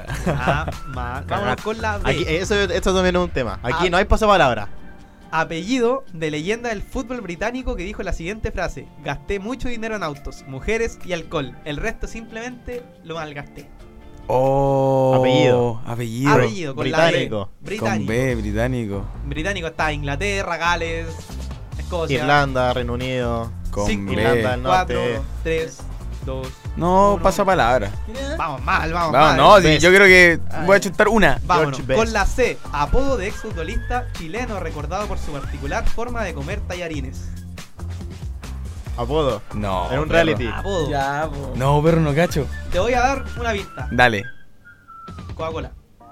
Speaker 2: Vámonos con la B.
Speaker 1: Aquí, esto también es un tema. Aquí no hay pasapalabra.
Speaker 2: Apellido de leyenda del fútbol británico que dijo la siguiente frase: gasté mucho dinero en autos, mujeres y alcohol. El resto simplemente lo malgasté.
Speaker 11: Oh.
Speaker 2: Apellido con
Speaker 1: británico.
Speaker 2: La B. Británico.
Speaker 11: Con B, británico.
Speaker 2: Británico está Inglaterra, Gales, Escocia.
Speaker 1: Irlanda, Reino Unido.
Speaker 11: Con B.
Speaker 1: Irlanda del Norte.
Speaker 2: 4, 3, 2.
Speaker 11: No, pasapalabra.
Speaker 2: Vamos mal.
Speaker 11: No, sí, yo creo que voy a chutar una.
Speaker 2: Vámonos con la C. Apodo de exfutbolista chileno recordado por su particular forma de comer tallarines.
Speaker 1: Apodo.
Speaker 11: No.
Speaker 1: En un reality.
Speaker 2: Apodo.
Speaker 12: Ya, bo.
Speaker 11: No, pero no cacho.
Speaker 2: Te voy a dar una pista.
Speaker 11: Dale.
Speaker 2: Coca-Cola.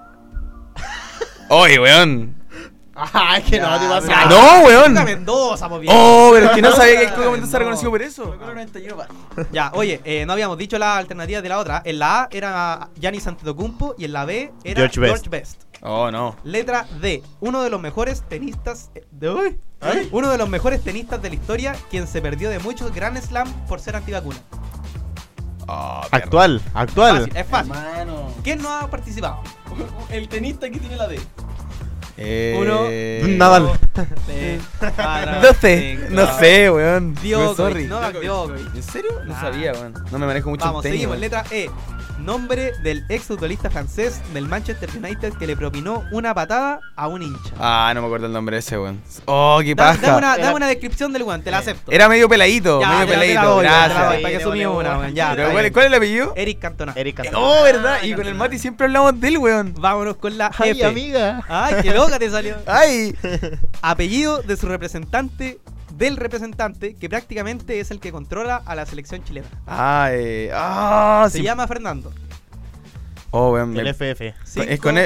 Speaker 11: Oye, weón.
Speaker 1: Ah, es que no te pasa.
Speaker 11: No, weón.
Speaker 2: Coca Mendoza, po, bien.
Speaker 11: Oh, pero es que no sabía que el Coca Mendoza era conocido por eso.
Speaker 2: Ya, oye, no habíamos dicho las alternativas de la otra. En la A era Giannis Antetokounmpo y en la B era George Best.
Speaker 11: Oh, no.
Speaker 2: Letra D. Uno de los mejores tenistas Uno de los mejores tenistas de la historia, quien se perdió de muchos Grand Slam por ser antivacuna.
Speaker 11: Oh,
Speaker 1: actual.
Speaker 2: Fácil, es fácil.
Speaker 12: Hermano.
Speaker 2: ¿Quién no ha participado?
Speaker 12: El tenista que tiene la D.
Speaker 1: Nadal.
Speaker 11: 12. No sé, weón.
Speaker 2: Djokovic,
Speaker 11: Sorry.
Speaker 2: Novak Djokovic.
Speaker 11: ¿En serio? No sabía, weón. No me manejo mucho
Speaker 2: Vamos,
Speaker 11: en tenis.
Speaker 2: seguimos.
Speaker 11: Weón.
Speaker 2: Letra E. Nombre del ex futbolista francés del Manchester United que le propinó una patada a un hincha.
Speaker 11: Ah, no me acuerdo el nombre de ese, weón. Oh, qué paja.
Speaker 2: Dame una descripción del weón, te la acepto.
Speaker 11: Era medio peladito, Gracias.
Speaker 2: Para que asumí una, weón. Ya.
Speaker 11: ¿Cuál es el apellido?
Speaker 2: Eric Cantona.
Speaker 11: Oh, verdad. Y con el Mati siempre hablamos del weón.
Speaker 2: Vámonos con la
Speaker 1: Ay,
Speaker 2: F.
Speaker 1: amiga.
Speaker 2: Ay, qué loca te salió.
Speaker 11: Ay.
Speaker 2: Apellido de su representante, del representante, que prácticamente es el que controla a la selección chilena. Se llama Fernando.
Speaker 11: Oh, weón.
Speaker 1: El FF.
Speaker 11: Es con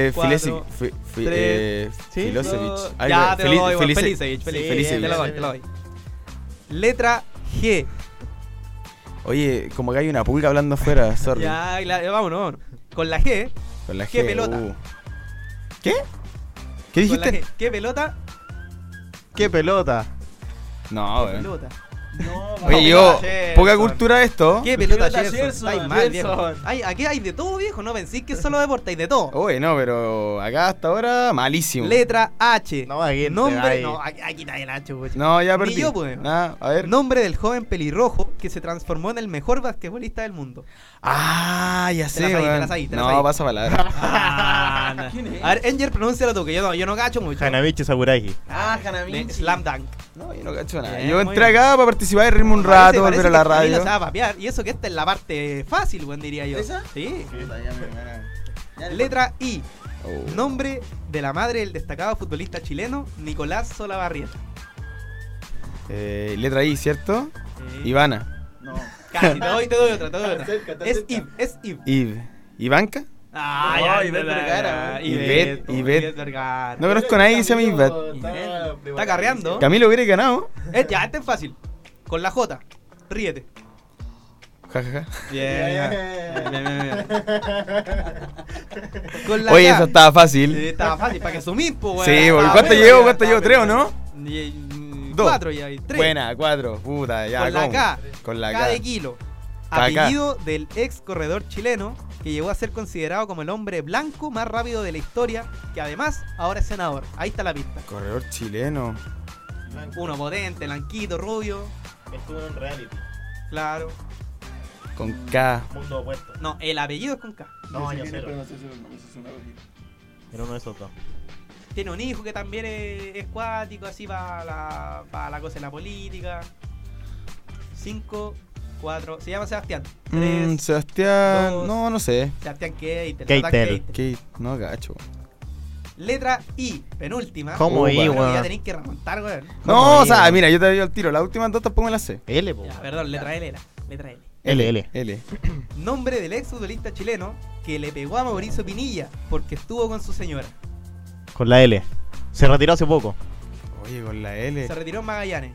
Speaker 11: Filosevich.
Speaker 2: Ya, te lo doy, Felicevich. Te lo doy. Letra G.
Speaker 11: Oye, como que hay una pulga hablando afuera, sorry.
Speaker 2: Ya, vámonos. Con la G.
Speaker 11: Con la G.
Speaker 2: ¿Qué pelota?
Speaker 11: ¿Qué? ¿Qué dijiste?
Speaker 2: ¿Qué pelota?
Speaker 1: ¿Qué pelota?
Speaker 11: No, weón.
Speaker 2: Pelota.
Speaker 12: No,
Speaker 11: oye, poca cultura esto.
Speaker 2: ¿Qué pelota, Gerson? Ay, mal, viejo. Aquí hay de todo, viejo. No pensís que es solo deporte, hay de todo.
Speaker 11: Oye, no, pero acá hasta ahora, malísimo.
Speaker 2: Letra H.
Speaker 1: No, aquí
Speaker 2: nombre. No, aquí está el H, güey.
Speaker 11: No, ya perdí.
Speaker 2: Ni yo, pues.
Speaker 11: A ver.
Speaker 2: Nombre del joven pelirrojo que se transformó en el mejor basquetbolista del mundo.
Speaker 11: Ah, ya sé,
Speaker 2: güey.
Speaker 11: No, pasa palabra.
Speaker 2: ¿Quién es? A ver, Enger, pronúncialo tú, que yo no cacho mucho.
Speaker 1: Hanamichi Sakuragi.
Speaker 12: Hanamichi.
Speaker 2: Slam Dunk.
Speaker 11: No, yo no cacho nada. Yo entré acá para participar y reírme un rato, volver a la radio.
Speaker 2: Se va a papear. Y eso que esta es la parte fácil, güey, diría yo.
Speaker 12: ¿Esa?
Speaker 2: Sí. Letra I. Nombre de la madre del destacado futbolista chileno Nicolás Solabarrieta.
Speaker 11: Letra I, ¿cierto? Ivana.
Speaker 12: No.
Speaker 2: Casi, te doy otra. Es Iv.
Speaker 11: ¿Ivanka?
Speaker 2: Ah,
Speaker 12: Ivette Vergara.
Speaker 11: Ivette
Speaker 2: Vergara.
Speaker 11: No conozco a nadie que se llama Ivette.
Speaker 2: Está carreando.
Speaker 11: Camilo hubiera ganado.
Speaker 2: Ya, este es fácil. Con la J. Ríete.
Speaker 11: Jajaja.
Speaker 2: Bien.
Speaker 11: Oye, eso estaba fácil.
Speaker 2: Sí, estaba fácil, para que sumís, pues,
Speaker 11: sí, ¿cuánto llevo? ¿3 o no?
Speaker 2: 4 ya hay. 3.
Speaker 11: Buena, 4. Puta, ya.
Speaker 2: Con la K.
Speaker 11: Con la
Speaker 2: K de kilo. Apellido del ex corredor chileno que llegó a ser considerado como el hombre blanco más rápido de la historia, que además ahora es senador. Ahí está la pista.
Speaker 11: Corredor chileno.
Speaker 2: Uno potente, blanquito, rubio.
Speaker 1: Estuvo en un reality.
Speaker 2: Claro.
Speaker 11: Con K.
Speaker 1: Mundo opuesto.
Speaker 2: No, el apellido es con K.
Speaker 1: No, año cero. Era uno de esos dos.
Speaker 2: Tiene un hijo que también es cuático, así para la cosa de la política. 5, 4. Se llama Sebastián. 3,
Speaker 11: Sebastián.
Speaker 2: 2,
Speaker 11: no sé.
Speaker 2: Sebastián Keitel.
Speaker 11: Kate. No, gacho.
Speaker 2: Letra I, penúltima.
Speaker 1: ¿Cómo I, weón?
Speaker 2: Ya tenéis que remontar, weón.
Speaker 11: No, o sea, mira, yo te doy el tiro. Las últimas dos tampoco me las sé.
Speaker 1: L, po.
Speaker 2: Perdón, letra L era. Letra
Speaker 1: L.
Speaker 2: Nombre del ex futbolista chileno que le pegó a Mauricio Pinilla porque estuvo con su señora.
Speaker 1: Con la L. Se retiró hace poco.
Speaker 11: Oye, con la L.
Speaker 2: Se retiró en Magallanes.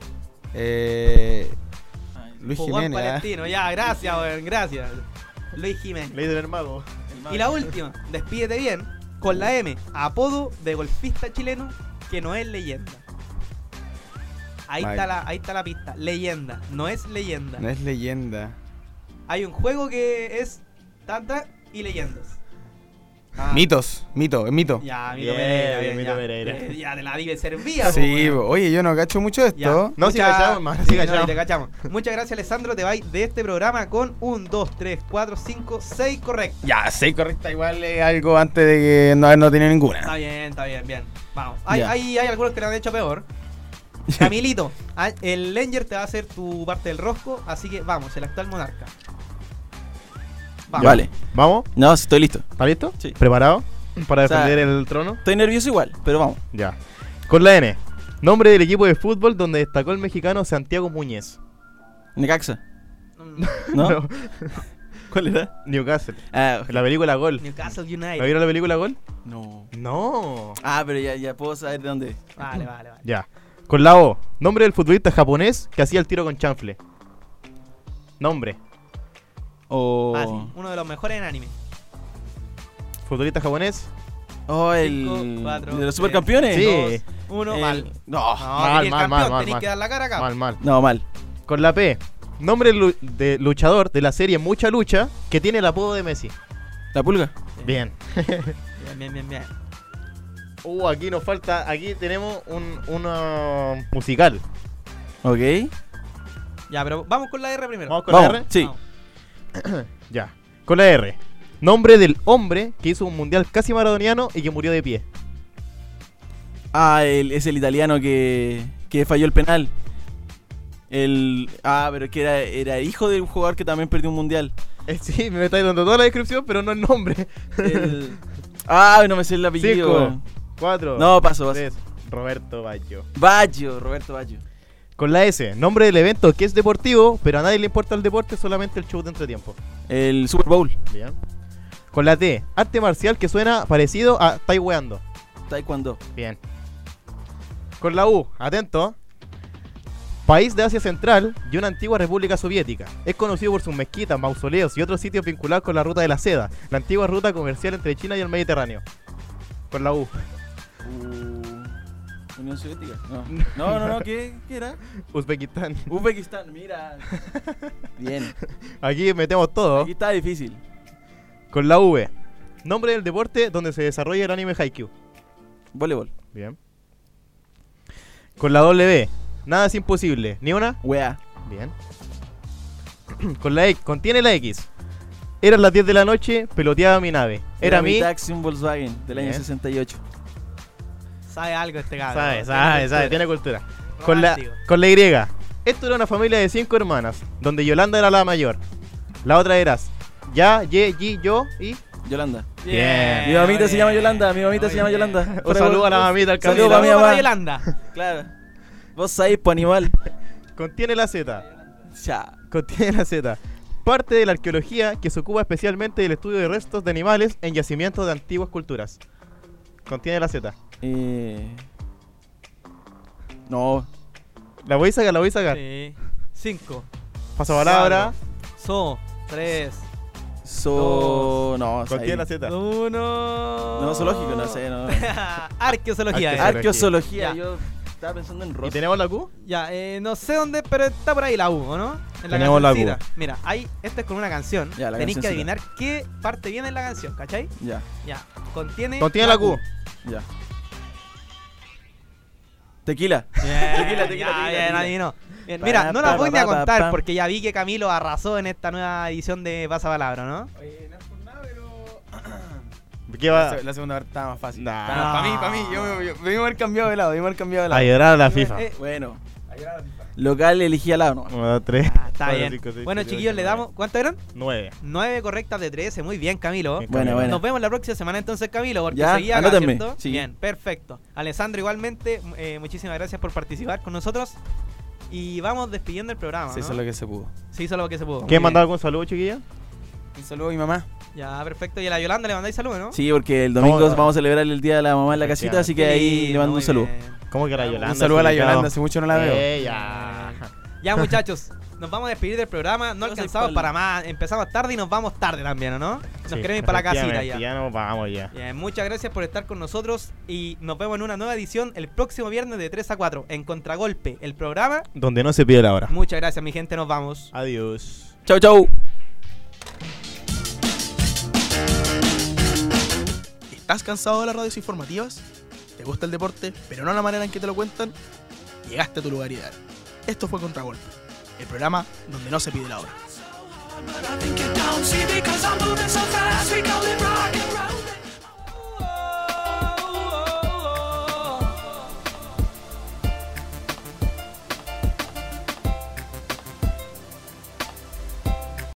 Speaker 11: Luis
Speaker 2: Juan
Speaker 11: Jiménez.
Speaker 2: Palestino, ya, gracias, weón, gracias. Luis Jiménez.
Speaker 1: Ley del mago.
Speaker 2: Y la última, despídete bien, con la M, apodo de golfista chileno que no es leyenda. Ahí está la pista, leyenda, no es leyenda.
Speaker 11: No es leyenda.
Speaker 2: Hay un juego que es tanta y leyendas.
Speaker 11: Mitos, es mito.
Speaker 2: Ya,
Speaker 1: Mito Pereira.
Speaker 2: Ya te la debe servía.
Speaker 11: Sí, oye, yo no cacho mucho esto.
Speaker 2: Ya.
Speaker 1: No, si cachamos, más. Sí,
Speaker 2: te cachamos. Muchas gracias, Alessandro. Te vais de este programa con 1, 2, 3, 4, 5, 6 correctas.
Speaker 11: Ya, 6 correctas igual es algo antes de que no haber tenido ninguna.
Speaker 2: Está bien. Vamos. Hay algunos que lo han hecho peor. Camilito, el Langer te va a hacer tu parte del rosco, así que vamos, el actual monarca.
Speaker 12: Vamos. Vale.
Speaker 1: ¿Vamos?
Speaker 12: No, estoy listo.
Speaker 1: ¿Estás listo?
Speaker 12: Sí.
Speaker 1: ¿Preparado para defender el trono?
Speaker 12: Estoy nervioso igual, pero vamos.
Speaker 1: Ya. Con la N. Nombre del equipo de fútbol donde destacó el mexicano Santiago Muñez.
Speaker 12: Necaxa. ¿No? ¿Cuál era?
Speaker 1: Newcastle.
Speaker 12: Ah,
Speaker 1: la película Gol.
Speaker 2: Newcastle United.
Speaker 1: ¿La vieron la película Gol?
Speaker 12: No. Ah, pero ya puedo saber de dónde.
Speaker 2: Vale.
Speaker 1: Ya. Con la O. Nombre del futbolista japonés que hacía el tiro con chanfle. Nombre.
Speaker 2: Sí. Uno de los mejores en anime.
Speaker 1: Futbolista japonés.
Speaker 12: El
Speaker 2: 5, 4,
Speaker 12: de los supercampeones.
Speaker 1: Sí.
Speaker 2: 2, 1, mal.
Speaker 1: Mal.
Speaker 2: Tenés que dar la cara acá.
Speaker 1: Mal.
Speaker 12: No, mal.
Speaker 1: Con la P. Nombre de luchador de la serie Mucha Lucha que tiene el apodo de Messi.
Speaker 12: ¿La pulga?
Speaker 1: Bien.
Speaker 2: Bien.
Speaker 1: Aquí nos falta. Aquí tenemos uno musical.
Speaker 12: Ok.
Speaker 2: Ya, pero vamos con la R primero.
Speaker 1: ¿Vamos con la R?
Speaker 12: Sí.
Speaker 1: Ya. Con la R. Nombre del hombre que hizo un mundial casi maradoniano y que murió de pie.
Speaker 12: Es el italiano que falló el penal. Pero que era hijo de un jugador que también perdió un mundial.
Speaker 1: Sí, me estáis dando toda la descripción, pero no el nombre.
Speaker 12: No me sé el apellido.
Speaker 1: 5, 4.
Speaker 12: No, paso.
Speaker 1: 3. Roberto Baggio.
Speaker 12: Roberto Baggio.
Speaker 1: Con la S, nombre del evento que es deportivo, pero a nadie le importa el deporte, solamente el show de entretiempo.
Speaker 12: El Super Bowl.
Speaker 1: Bien. Con la T, arte marcial que suena parecido a taiweando.
Speaker 12: Taekwondo.
Speaker 1: Bien. Con la U, atento. País de Asia Central y una antigua república soviética. Es conocido por sus mezquitas, mausoleos y otros sitios vinculados con la ruta de la seda, la antigua ruta comercial entre China y el Mediterráneo. Con la U.
Speaker 12: Unión Soviética. No, ¿qué era?
Speaker 1: Uzbekistán,
Speaker 12: mira. Bien.
Speaker 1: Aquí metemos todo.
Speaker 12: Aquí está difícil.
Speaker 1: Con la V. Nombre del deporte donde se desarrolla el anime Haikyuu.
Speaker 12: Voleibol.
Speaker 1: Bien. Con la W. Nada es imposible. ¿Ni una?
Speaker 12: Wea.
Speaker 1: Bien. Con la X. Contiene la X. Eran las 10 de la noche, peloteaba mi nave. Era mi
Speaker 12: taxi, un Volkswagen del año 68.
Speaker 2: Sabe algo este cabrón.
Speaker 1: Sabe, tiene cultura. Con la Y. Esto era una familia de 5 hermanas, donde Yolanda era la mayor. La otra eras yo y
Speaker 12: Yolanda.
Speaker 2: Bien.
Speaker 12: Mi mamita se llama Yolanda.
Speaker 1: Un saludo a la mamita al camino.
Speaker 2: Saludo para mi mamá. Yolanda.
Speaker 12: Claro. Vos sabés, po animal.
Speaker 1: Contiene la Z.
Speaker 12: Ya.
Speaker 1: Contiene la Z. Parte de la arqueología que se ocupa especialmente del estudio de restos de animales en yacimientos de antiguas culturas. Contiene la Z.
Speaker 12: No.
Speaker 1: La voy a sacar.
Speaker 2: Sí. 5.
Speaker 1: Paso palabra.
Speaker 2: 3.
Speaker 12: No.
Speaker 1: Contiene la Z.
Speaker 2: 1.
Speaker 12: No, zoológico, no sé. No.
Speaker 2: Arqueozoología.
Speaker 12: Arqueozoología. Yo estaba pensando en Ross.
Speaker 1: ¿Y tenemos la Q?
Speaker 2: Ya, no sé dónde, pero está por ahí la U, ¿o no? En la
Speaker 1: tenemos la Q.
Speaker 2: Mira, esta es con una canción.
Speaker 12: Ya,
Speaker 2: tenéis que adivinar qué parte viene en la canción, ¿cachai?
Speaker 12: Ya.
Speaker 2: Contiene
Speaker 1: la Q.
Speaker 12: Ya. Tequila.
Speaker 2: Bien, adivino. Bien, mira, no la voy ni a contar porque ya vi que Camilo arrasó en esta nueva edición de Pasapalabra, ¿no?
Speaker 11: Oye, no es por nada, pero...
Speaker 1: ¿Qué va?
Speaker 11: La segunda parte estaba más fácil.
Speaker 1: Nah.
Speaker 11: Para mí. Yo debí haber cambiado de lado.
Speaker 1: A llorar a la FIFA.
Speaker 12: Bueno. Local elegí al lado, ¿no?
Speaker 1: 3.
Speaker 2: Está bien. Bueno, chiquillos, le damos... ¿Cuánto eran?
Speaker 1: 9.
Speaker 2: 9 correctas de 13. Muy bien, Camilo.
Speaker 12: Bueno.
Speaker 2: Nos vemos la próxima semana entonces, Camilo, porque
Speaker 12: ya,
Speaker 2: seguía acá,
Speaker 12: anótenme.
Speaker 2: ¿cierto?
Speaker 12: Sí.
Speaker 2: Bien, perfecto. Alessandro, igualmente, muchísimas gracias por participar con nosotros. Y vamos despidiendo el programa,
Speaker 11: Se hizo lo que se pudo.
Speaker 2: Se hizo lo que se pudo.
Speaker 1: ¿Quieres mandar algún saludo, chiquilla?
Speaker 11: Un saludo a mi mamá.
Speaker 2: Ya, perfecto. Y a la Yolanda le mandáis saludos, ¿no?
Speaker 12: Sí, porque el domingo vamos a celebrar el día de la mamá en la casita, así que ahí le mando un saludo.
Speaker 1: ¿Cómo que la Yolanda?
Speaker 11: Un saludo a la Yolanda, hace mucho no la veo.
Speaker 2: Ya, muchachos, nos vamos a despedir del programa. No alcanzamos para más. Empezamos tarde y nos vamos tarde también, ¿o no? Nos queremos ir para la casita ya.
Speaker 1: Ya nos vamos ya.
Speaker 2: Bien, muchas gracias por estar con nosotros y nos vemos en una nueva edición el próximo viernes de 3 a 4 en Contragolpe, el programa
Speaker 1: donde no se pide la hora.
Speaker 2: Muchas gracias, mi gente, nos vamos.
Speaker 1: Adiós.
Speaker 12: Chau.
Speaker 7: ¿Estás cansado de las radios informativas? ¿Te gusta el deporte, pero no la manera en que te lo cuentan? Llegaste a tu lugar ideal. Esto fue Contragolpe, el programa donde no se pide la hora.